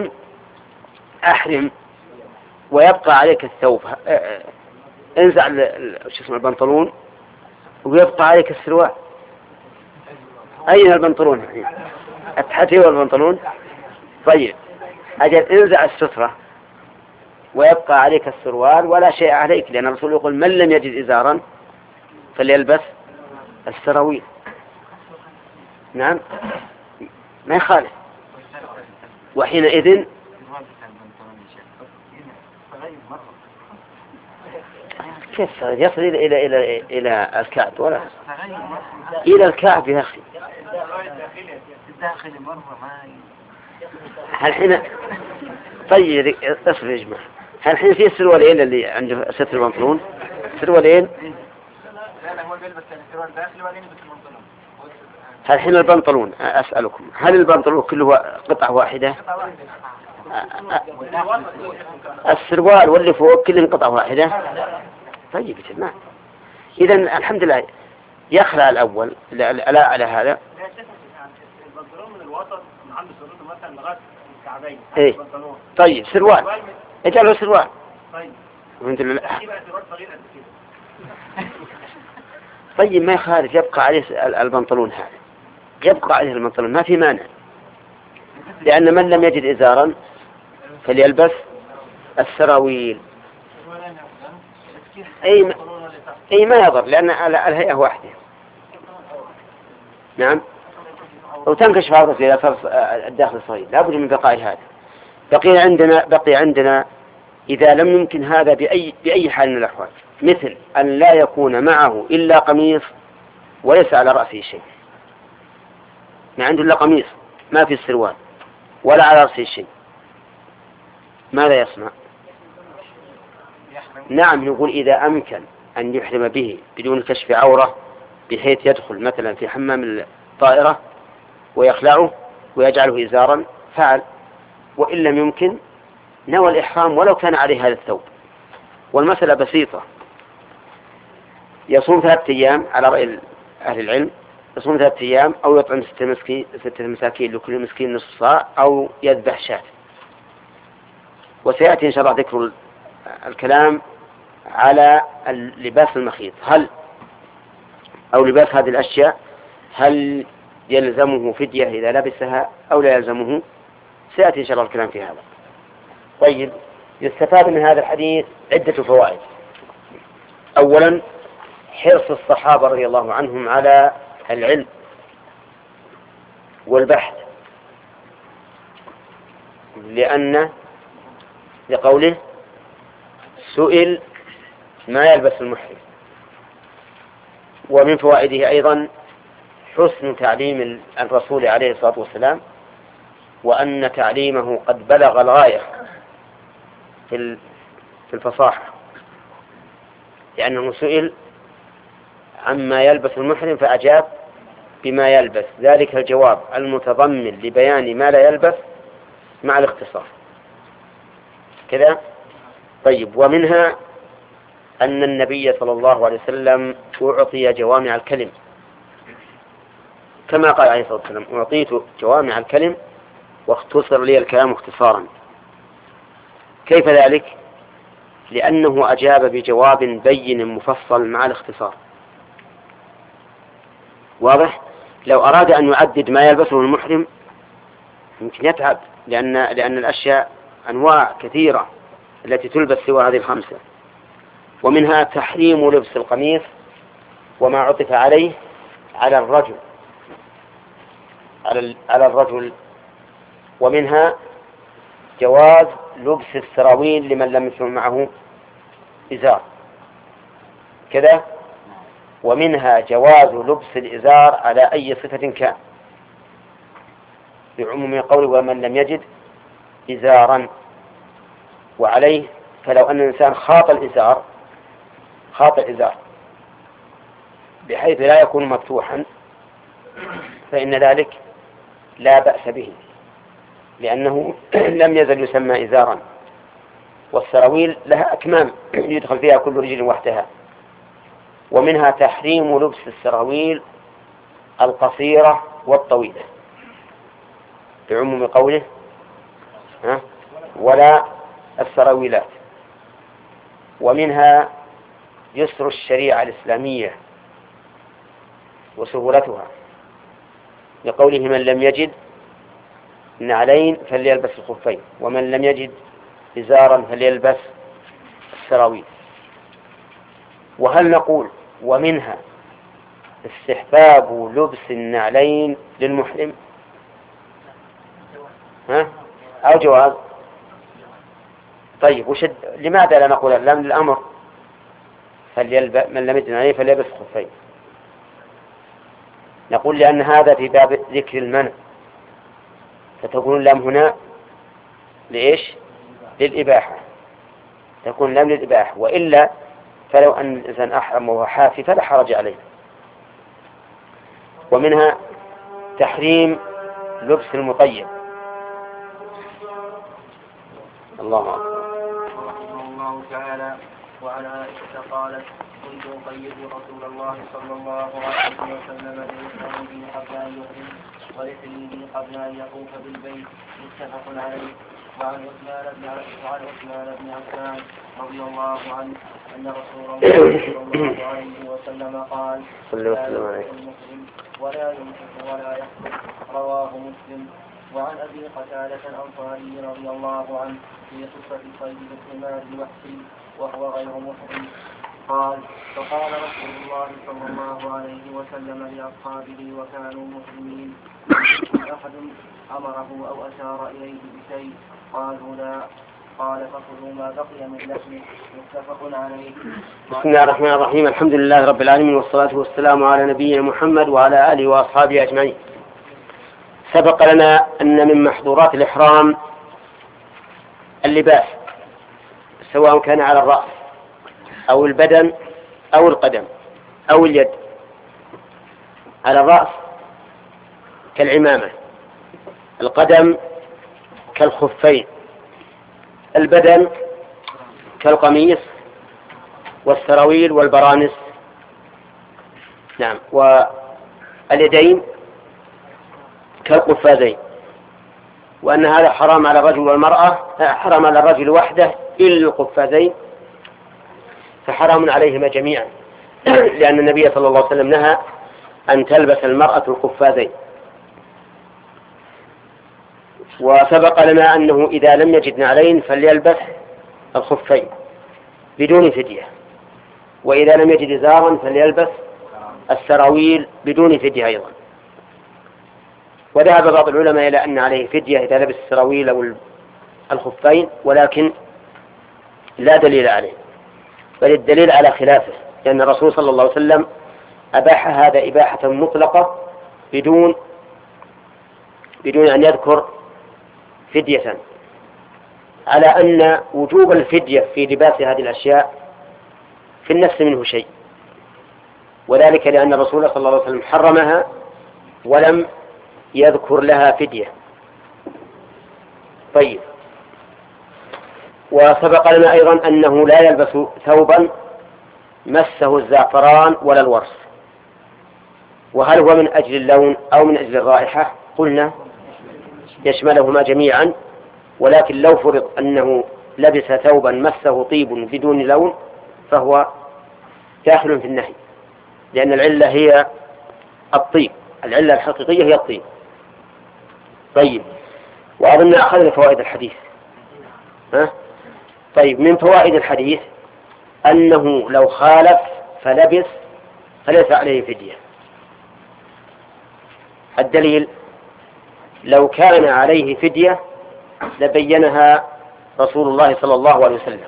أحرم ويبقى عليك الثوب، انزع البنطلون ويبقى عليك السروال. أين البنطلون؟ التحتي والبنطلون. طيب، أجل انزع السترة ويبقى عليك السروال ولا شيء عليك، لأن الرسول يقول من لم يجد إزارا فليلبس السراويل. نعم، ما يخالف. وحينئذ كيف يصل إلى الكعب؟ ولا إلى الكعب يا أخي. هل حين طيب اصبر يا جماعة، هل حين في السروالين اللي عنده ستر البنطلون سروالين؟ هل حين البنطلون، أسألكم، هل البنطلون كله قطعة واحدة؟ السروال واللي فوق كلهم قطعة واحدة. طيب تمام، إذا الحمد لله يخلع الأول لا على هذا. البنطلون من الوسط من عند سرته مثلا لغاية الكعبين. إيه طيب، سروال اجعله سروال. طيب الحمد لله. طيب ما يخالف، يبقى عليه البنطلون هذا، يبقى عليه البنطلون، ما في مانع، لأن من لم يجد إزارا فليلبس السراويل. أي ما يضر، لأن الهيئة واحدة. نعم، وتنكشف عورته إذا صار الداخل صغير، لا بد من بقاء هذا. بقي عندنا إذا لم يمكن هذا بأي حال من الأحوال، مثل أن لا يكون معه إلا قميص وليس على رأسه شيء، ما عنده إلا قميص ما في السروال ولا على رأسه شيء، ماذا يصنع؟ نعم، نقول إذا أمكن أن يحرم به بدون كشف عورة بحيث يدخل مثلا في حمام الطائرة ويخلعه ويجعله إزارا فعل، وإن لم يمكن نوى الإحرام ولو كان عليه هذا الثوب. والمسألة بسيطة، يصوم 3 أيام على رأي أهل العلم، يصوم 3 أيام أو يطعم 6 مساكين لكل مسكين نصف صاع أو يذبح شاة. وسيأتي إن شاء الله ذكر الكلام على لباس المخيط، هل أو لباس هذه الأشياء هل يلزمه فدية إذا لبسها أو لا يلزمه، سيأتي إن شاء الله الكلام في هذا. طيب، يستفاد من هذا الحديث عدة فوائد. أولا، حرص الصحابة رضي الله عنهم على العلم والبحث، لقوله سئل ما يلبس المحرم. ومن فوائده أيضا حسن تعليم الرسول عليه الصلاة والسلام، وأن تعليمه قد بلغ الغاية في الفصاحة، لأنه سئل عما يلبس المحرم فأجاب بما يلبس، ذلك الجواب المتضمن لبيان ما لا يلبس مع الاختصار كذا. طيب، ومنها أن النبي صلى الله عليه وسلم أعطي جوامع الكلم، كما قال عليه الصلاة والسلام: أعطيت جوامع الكلم واختصر لي الكلام اختصارا. كيف ذلك؟ لأنه أجاب بجواب بين مفصل مع الاختصار. واضح؟ لو أراد أن يعدد ما يلبسه المحرم يمكن يتعب، لأن الأشياء أنواع كثيرة التي تلبس سوى هذه الخمسة. ومنها تحريم لبس القميص وما عطف عليه على الرجل. ومنها جواز لبس السراويل لمن لم يكن معه إزار كذا. ومنها جواز لبس الإزار على أي صفة كان، بعموم قوله: ومن لم يجد إزارا. وعليه فلو أن الإنسان خاط الإزار بحيث لا يكون مفتوحا فإن ذلك لا بأس به، لأنه لم يزل يسمى إزارا. والسراويل لها أكمام يدخل فيها كل رجل وحدها. ومنها تحريم لبس السراويل القصيرة والطويلة، بعموم قوله: ولا السراويلات. ومنها يسر الشريعة الإسلامية وسهولتها، لقوله: من لم يجد نعلين فليلبس الخفين، ومن لم يجد إزارا فليلبس السراويل. وهل نقول ومنها استحباب لبس النعلين للمحرم أو جواز؟ طيب، لماذا لا نقول اللام للأمر من لم يجد نعلين فليلبس الخفين؟ نقول لأن هذا في باب ذكر المنع، فتكون اللام هنا لإيش؟ للإباحة، تكون اللام للإباحة. وإلا فلو أن الإنسان أحرم وهو حافي فلا حرج عليه. ومنها تحريم لبس المطيب. الله أكبر. رحمه الله تعالى. وعن عائشة قالت: كنت أقيد رسول الله صلى الله عليه وسلم لرحمه قبل أن يحرم ورحمه قبل أن يطوف بالبيت، متفق عليه. وعن عثمان بن عفان رضي الله عنه أن رسول الله صلى الله عليه وسلم قال: لا يمسك المسلم ولا يمسك ولا يحكم. رواه مسلم. وعن أبي قتادة الأنصاري رضي الله عنه في قصة صيد الحمار الوحشي وهو غير محرم قال: فقال رسول الله صلى الله عليه وسلم لأصحابه وكانوا مسلمين: أحد أمره أو أشار إليه بشيء؟ قالوا لا. قال: فخذوا ما بقي من لحمه. متفق عليه. بسم الله الرحمن الرحيم. الحمد لله رب العالمين، والصلاة والسلام على نبينا محمد وعلى آله وأصحابه أجمعين. سبق لنا أن من محظورات الإحرام اللباس، سواء كان على الرأس أو البدن أو القدم أو اليد. على الرأس كالعمامة، القدم كالخفين، البدن كالقميص والسراويل والبرانس. نعم. واليدين كالقفازين. وأن هذا حرام على الرجل والمرأة، حرام على الرجل وحده إلا القفازين، فحرام عليهما جميعا لأن النبي صلى الله عليه وسلم نهى أن تلبس المرأة القفازين. وسبق لنا أنه إذا لم يجد نعلين فليلبس الخفين بدون فدية، وإذا لم يجد إزارا فليلبس السراويل بدون فدية أيضا. وذهب بعض العلماء إلى أن عليه فدية إذا لبس السراويل أو الخفين، ولكن لا دليل عليه، بل الدليل على خلافه، لأن الرسول صلى الله عليه وسلم أباح هذا إباحة مطلقة بدون أن يذكر فدية، على أن وجوب الفدية في لباس هذه الأشياء في النفس منه شيء، وذلك لأن الرسول صلى الله عليه وسلم حرمها ولم يذكر لها فدية. طيب، وسبق لنا أيضا أنه لا يلبس ثوبا مسه الزعفران ولا الورس. وهل هو من أجل اللون أو من أجل الرائحة؟ قلنا يشملهما جميعا، ولكن لو فرض أنه لبس ثوبا مسه طيب بدون لون فهو داخل في النهي، لأن العلة هي الطيب، العلة الحقيقية هي الطيب. طيب، وأظن أخذنا فوائد الحديث. طيب، من فوائد الحديث أنه لو خالف فلبس فليس عليه فدية. الدليل: لو كان عليه فدية لبينها رسول الله صلى الله عليه وسلم،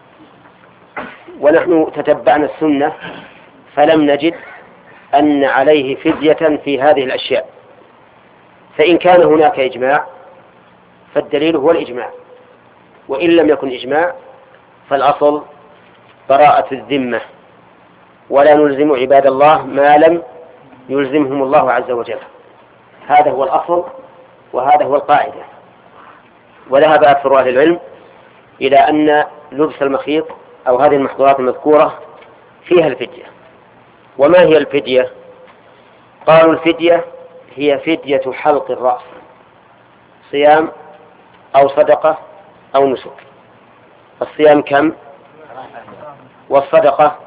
ونحن تتبعنا السنة فلم نجد أن عليه فدية في هذه الأشياء. فإن كان هناك إجماع فالدليل هو الإجماع، وإن لم يكن إجماع فالأصل براءة الذمة، ولا نلزم عباد الله ما لم يلزمهم الله عز وجل. هذا هو الأصل وهذا هو القاعدة. وذهب أكثر أهل العلم إلى أن لبس المخيط أو هذه المحظورات المذكورة فيها الفدية. وما هي الفدية؟ قالوا الفدية هي فدية حلق الرأس، صيام أو صدقة أو نسك. الصيام كم؟ والصدقة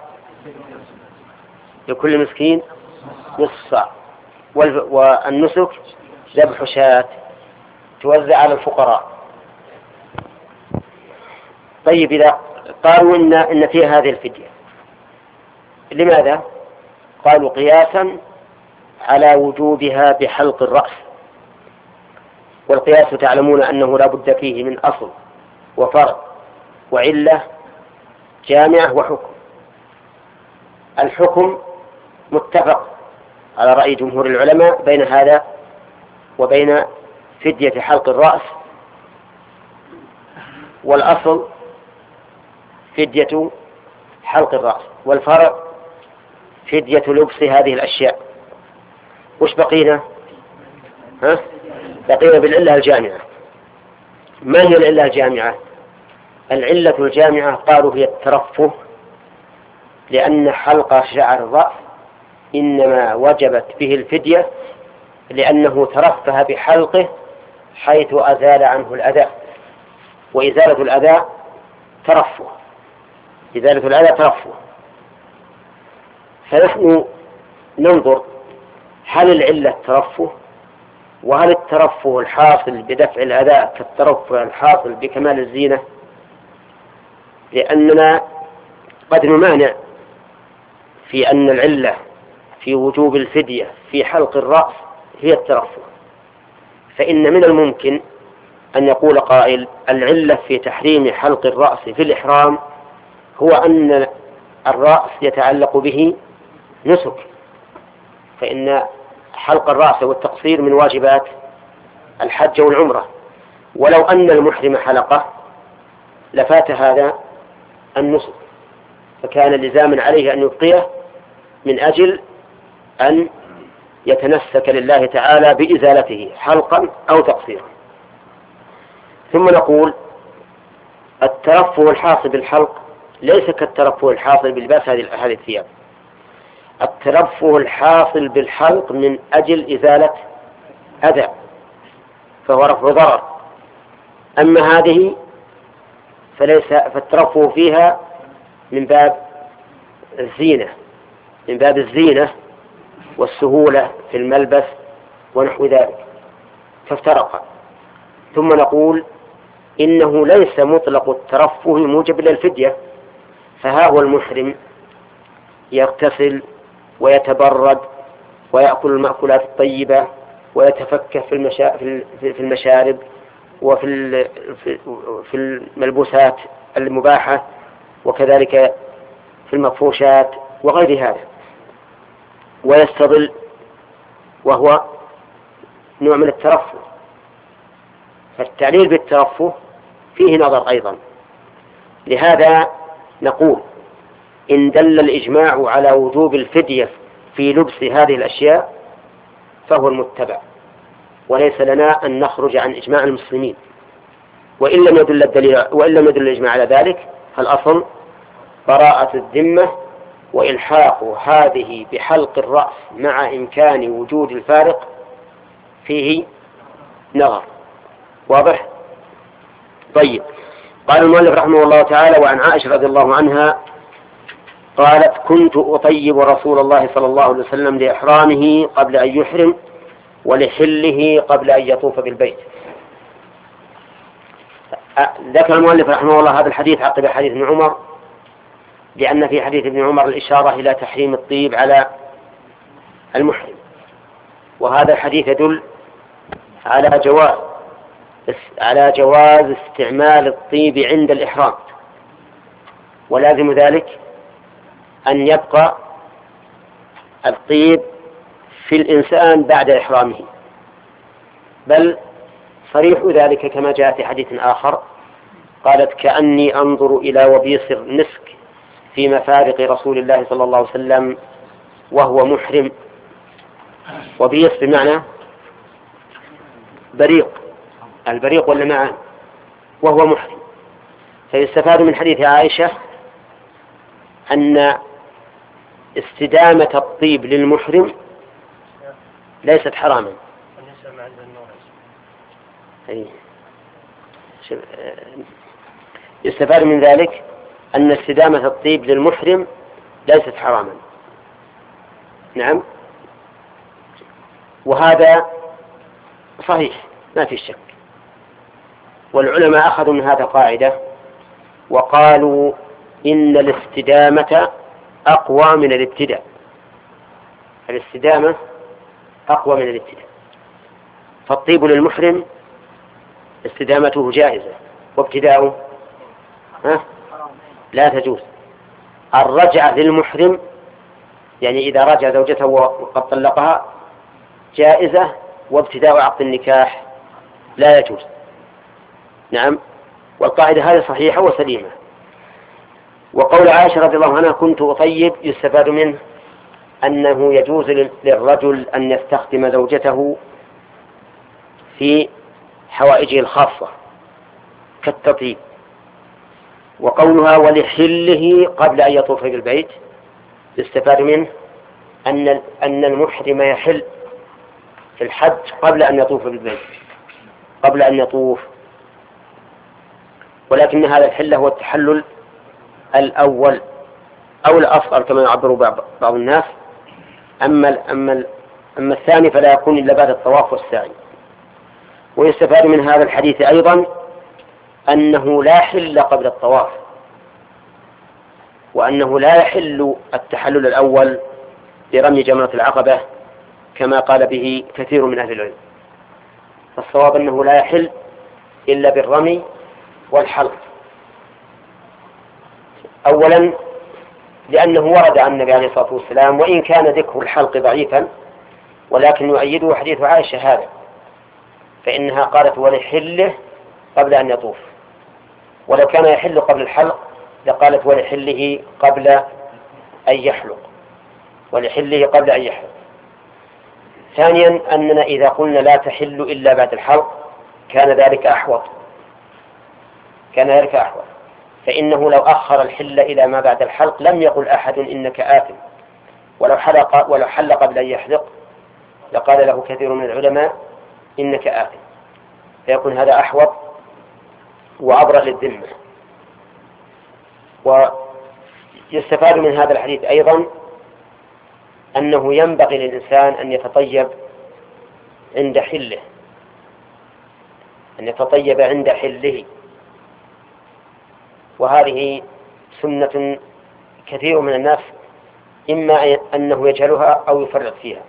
لكل مسكين نصف صاع، والنسك ذبح شاة توزع على الفقراء. طيب، إذا قالوا إن في هذه الفدية، لماذا؟ قالوا قياسا على وجوبها بحلق الرأس، والقياس تعلمون أنه لا بد فيه من أصل وفرع وعلة جامعة وحكم. الحكم متفق على رأي جمهور العلماء بين هذا وبين فدية حلق الرأس، والأصل فدية حلق الرأس، والفرع فدية لبس هذه الأشياء. وش بقينا؟ بقينا بالعلة الجامعة. ما هي العلة الجامعة؟ العلة الجامعة قالوا هي الترفه، لأن حلق شعر الرأس إنما وجبت به الفدية لأنه ترفه بحلقه حيث أزال عنه الأذى، وإزالة الأذى ترفه، إزالة الأذى ترفه. فنحن ننظر هل العلة الترفه، وهل الترفه الحاصل بدفع الأذى كالترفه الحاصل بكمال الزينة؟ لأننا قد نمانع في أن العلة في وجوب الفدية في حلق الرأس هي الترفه، فإن من الممكن أن يقول قائل العلة في تحريم حلق الرأس في الإحرام هو أن الرأس يتعلق به نسك، فإن حلق الرأس والتقصير من واجبات الحج والعمرة، ولو أن المحرم حلقه لفات هذا النسك، فكان لزاما عليه أن يبقيه من أجل أن يتنسك لله تعالى بإزالته حلقا أو تقصيرا. ثم نقول الترفه الحاصل بالحلق ليس كالترفه الحاصل بلباس هذه الثياب. الترفه الحاصل بالحلق من أجل إزالة أذى، فهو رفع ضرر. أما هذه فالترفه فيها من باب الزينة، من باب الزينة والسهولة في الملبس ونحو ذلك، فافترقا. ثم نقول إنه ليس مطلق الترفه موجب للفدية، فها هو المحرم يغتسل ويتبرد ويأكل المأكولات الطيبة ويتفكه في المشارب وفي الملبوسات المباحة، وكذلك في المفروشات وغير هذا، ويستظل وهو نوع من الترفه، فالتعليل بالترفه فيه نظر أيضا. لهذا نقول إن دل الإجماع على وجوب الفدية في لبس هذه الأشياء فهو المتبع، وليس لنا أن نخرج عن إجماع المسلمين. وإن لم يدل الإجماع على ذلك فالأصل براءة الذمة، وإلحاق هذه بحلق الرأس مع إمكان وجود الفارق فيه نظر. واضح؟ طيب. قال المؤلف رحمه الله تعالى: وعن عائشة رضي الله عنها قالت: كنت أطيب رسول الله صلى الله عليه وسلم لإحرامه قبل أن يحرم ولحله قبل أن يطوف بالبيت. ذكر المؤلف رحمه الله هذا الحديث عقب حديث ابن عمر، لأن في حديث ابن عمر الإشارة إلى تحريم الطيب على المحرم، وهذا الحديث يدل على جواز استعمال الطيب عند الإحرام، ولازم ذلك أن يبقى الطيب في الإنسان بعد إحرامه، بل صريح ذلك كما جاء في حديث آخر قالت: كأني أنظر إلى وبيص المسك في مفارق رسول الله صلى الله عليه وسلم وهو محرم. وبيص بمعنى بريق، البريق واللمعان، وهو محرم. فيستفاد من حديث عائشة أن استدامة الطيب للمحرم ليست حراما. يستفاد من ذلك أن استدامة الطيب للمحرم ليست حراما. نعم، وهذا صحيح ما في شك. والعلماء أخذوا من هذا قاعدة وقالوا إن الاستدامة أقوى من الابتداء. الاستدامة أقوى من الابتداء، فالطيب للمحرم استدامته جائزة، وابتداؤه لا تجوز. الرجعة للمحرم يعني إذا رجع زوجته وقد طلقها جائزة، وابتداء عقد النكاح لا يجوز. نعم، والقاعدة هذه صحيحة وسليمة. وقول عائشة رضي الله عنها: كنت أطيب، يستفاد منه أنه يجوز للرجل أن يستخدم زوجته في حوائجه الخاصة كالتطيب. وقولها ولحله قبل أن يطوف بالبيت يستفاد منه أن المحرم يحل في الحج قبل أن يطوف بالبيت، قبل أن يطوف، ولكن هذا الحل هو التحلل الأول أو الأصغر كما يعبر بعض الناس. أما الثاني فلا يكون إلا بعد الطواف والسعي. ويستفاد من هذا الحديث أيضا أنه لا حل قبل الطواف، وأنه لا يحل التحلل الأول برمي جمرة العقبة كما قال به كثير من أهل العلم. فالصواب أنه لا يحل إلا بالرمي والحلق. أولا لأنه ورد عن النبي عليه الصلاة والسلام، وإن كان ذكر الحلق ضعيفا ولكن يؤيده حديث عائشة هذا، فإنها قالت ولحله قبل أن يطوف، ولو كان يحل قبل الحلق لقالت ولحله قبل أن يحلق، ولحله قبل أن يحلق. ثانيا أننا إذا قلنا لا تحل إلا بعد الحلق كان ذلك أحوط، فإنه لو أخر الحل إلى ما بعد الحلق لم يقل أحد إنك آثم، ولو حل قبل أن يحلق لقال له كثير من العلماء إنك آثم، فيكون هذا أحوط وأبرأ للذمة. ويستفاد من هذا الحديث أيضا أنه ينبغي للإنسان أن يتطيب عند حله، أن يتطيب عند حله، وهذه سنة كثير من الناس إما أنه يجهلها أو يفرط فيها.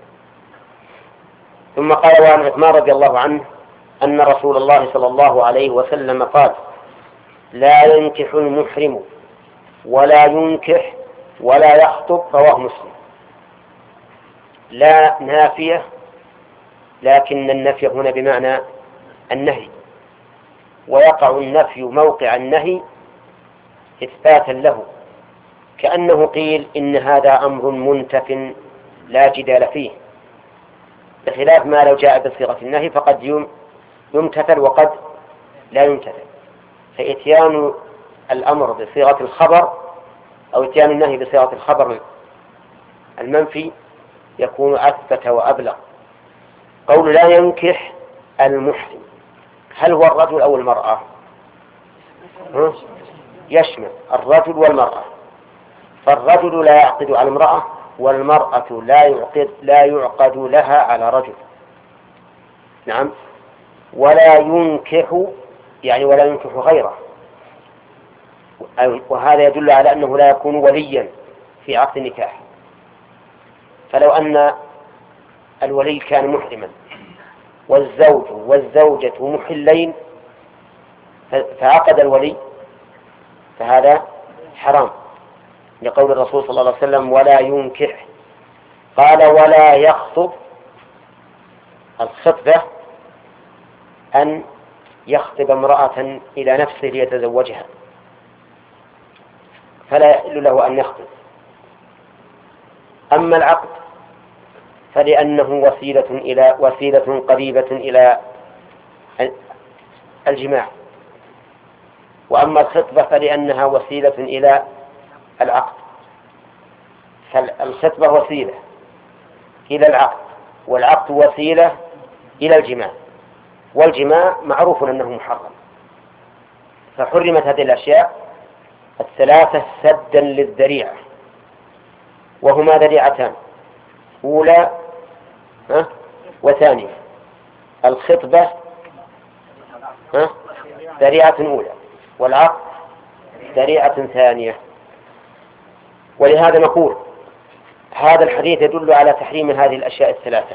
ثم قال: وعن عثمان رضي الله عنه أن رسول الله صلى الله عليه وسلم قال: لا ينكح المحرم ولا ينكح ولا يخطب. رواه مسلم. لا نافية لكن النفي هنا بمعنى النهي، ويقع النفي موقع النهي إثباتا له، كأنه قيل إن هذا أمر منتف لا جدال فيه، بخلاف ما لو جاء بصيغة النهي فقد يمتثل وقد لا يمتثل. فإتيان الأمر بصيغة الخبر أو إتيان النهي بصيغة الخبر المنفي يكون أثبت وأبلغ. قول لا ينكح المحرم، هل هو الرجل أو المرأة؟ يشمل الرجل والمرأة، فالرجل لا يعقد على المرأة، والمرأة لا يعقد لها على رجل. نعم. ولا ينكح يعني ولا ينكح غيره، وهذا يدل على أنه لا يكون وليا في عقد النكاح. فلو أن الولي كان محرما والزوج والزوجة محلين فعقد الولي فهذا حرام، لقول الرسول صلى الله عليه وسلم ولا ينكح. قال ولا يخطب، الخطبة أن يخطب امرأة إلى نفسه ليتزوجها، فلا يحل له أن يخطب. أما العقد فلأنه وسيلة قريبة إلى الجماع، وأما الخطبة فلأنها وسيلة إلى العقد. فالخطبة وسيلة إلى العقد، والعقد وسيلة إلى الجماع، والجماع معروف أنه محرم، فحرمت هذه الأشياء الثلاثة سدا للذريعة، وهما ذريعتان، أولى وثانية. الخطبة ذريعة أولى، والعقد ذريعة ثانية. ولهذا نقول هذا الحديث يدل على تحريم هذه الأشياء الثلاثة: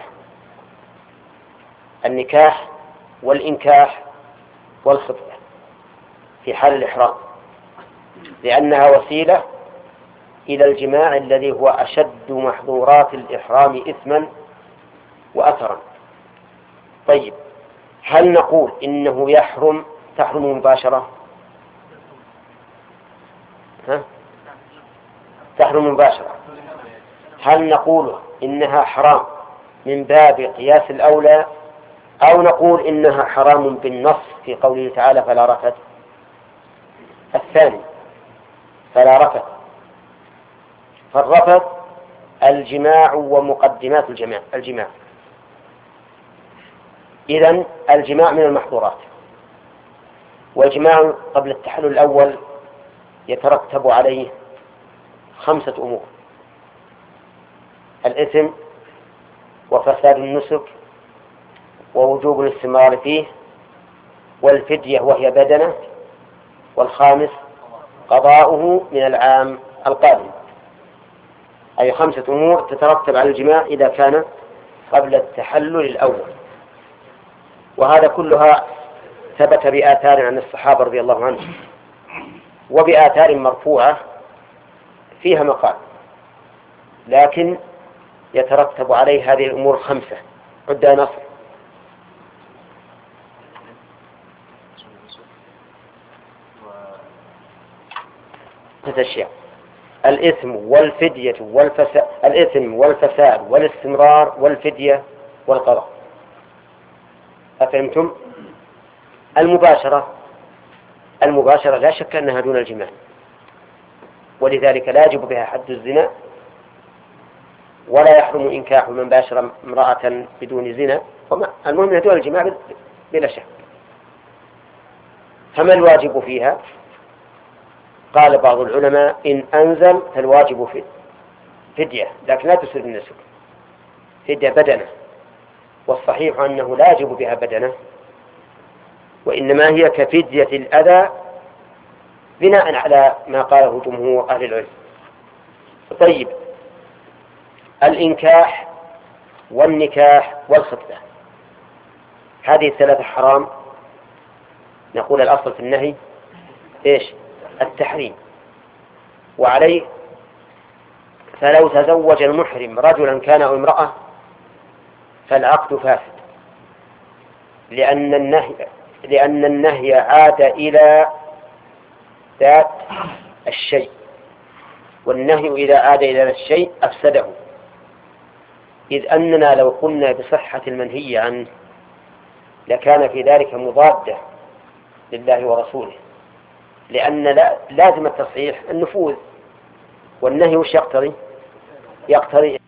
النكاح والإنكاح والخطبة في حال الإحرام، لأنها وسيلة إلى الجماع الذي هو أشد محظورات الإحرام إثما وأثرا. طيب، هل نقول إنه تحرم مباشرة؟ تحرم مباشرة. هل نقول إنها حرام من باب قياس الأولى، أو نقول إنها حرام بالنص في قوله تعالى فلا رفث؟ الثاني، فلا رفث. فالرفث الجماع ومقدمات الجماع. إذن الجماع من المحظورات، والجماع قبل التحلل الأول يترتب عليه 5 أمور: الإثم، وفساد النسك، ووجوب الاستمرار فيه، والفدية وهي بدنة، والخامس قضاؤه من العام القادم. أي 5 أمور تترتب على الجماع إذا كان قبل التحلل الأول، وهذا كلها ثبت بآثار عن الصحابة رضي الله عنهم، وبآثار مرفوعة فيها مقال، لكن يترتب عليه هذه الأمور 5. عد نصر. 5 أشياء: الإثم والفدية والفساد، الإثم والفساد والاستمرار والفدية والقضاء. أفهمتم؟ المباشرة لا شك أنها دون الجماع، ولذلك لا يجب بها حد الزنا، ولا يحرم إنكاح من باشر امرأة بدون زنا، المهم أنها دون الجماع بلا شك. فما الواجب فيها؟ قال بعض العلماء إن أنزل فالواجب فدية، لكن لا تسر النسك، فدية بدنة، والصحيح أنه لا يجب بها بدنة، وإنما هي كفدية الأذى بناء على ما قاله جمهور أهل العلم. طيب، الإنكاح والنكاح والخطبة، هذه الثلاثة حرام. نقول الأصل في النهي إيش؟ التحريم. وعليه فلو تزوج المحرم رجلا كان أو امرأة فالعقد فاسد، لأن النهي عاد إلى ذات الشيء، والنهي إذا عاد إلى ذات الشيء أفسده، إذ أننا لو قلنا بصحة المنهي عنه لكان في ذلك مضادة لله ورسوله، لأن لازم التصحيح النفوذ، والنهي وش يقتضي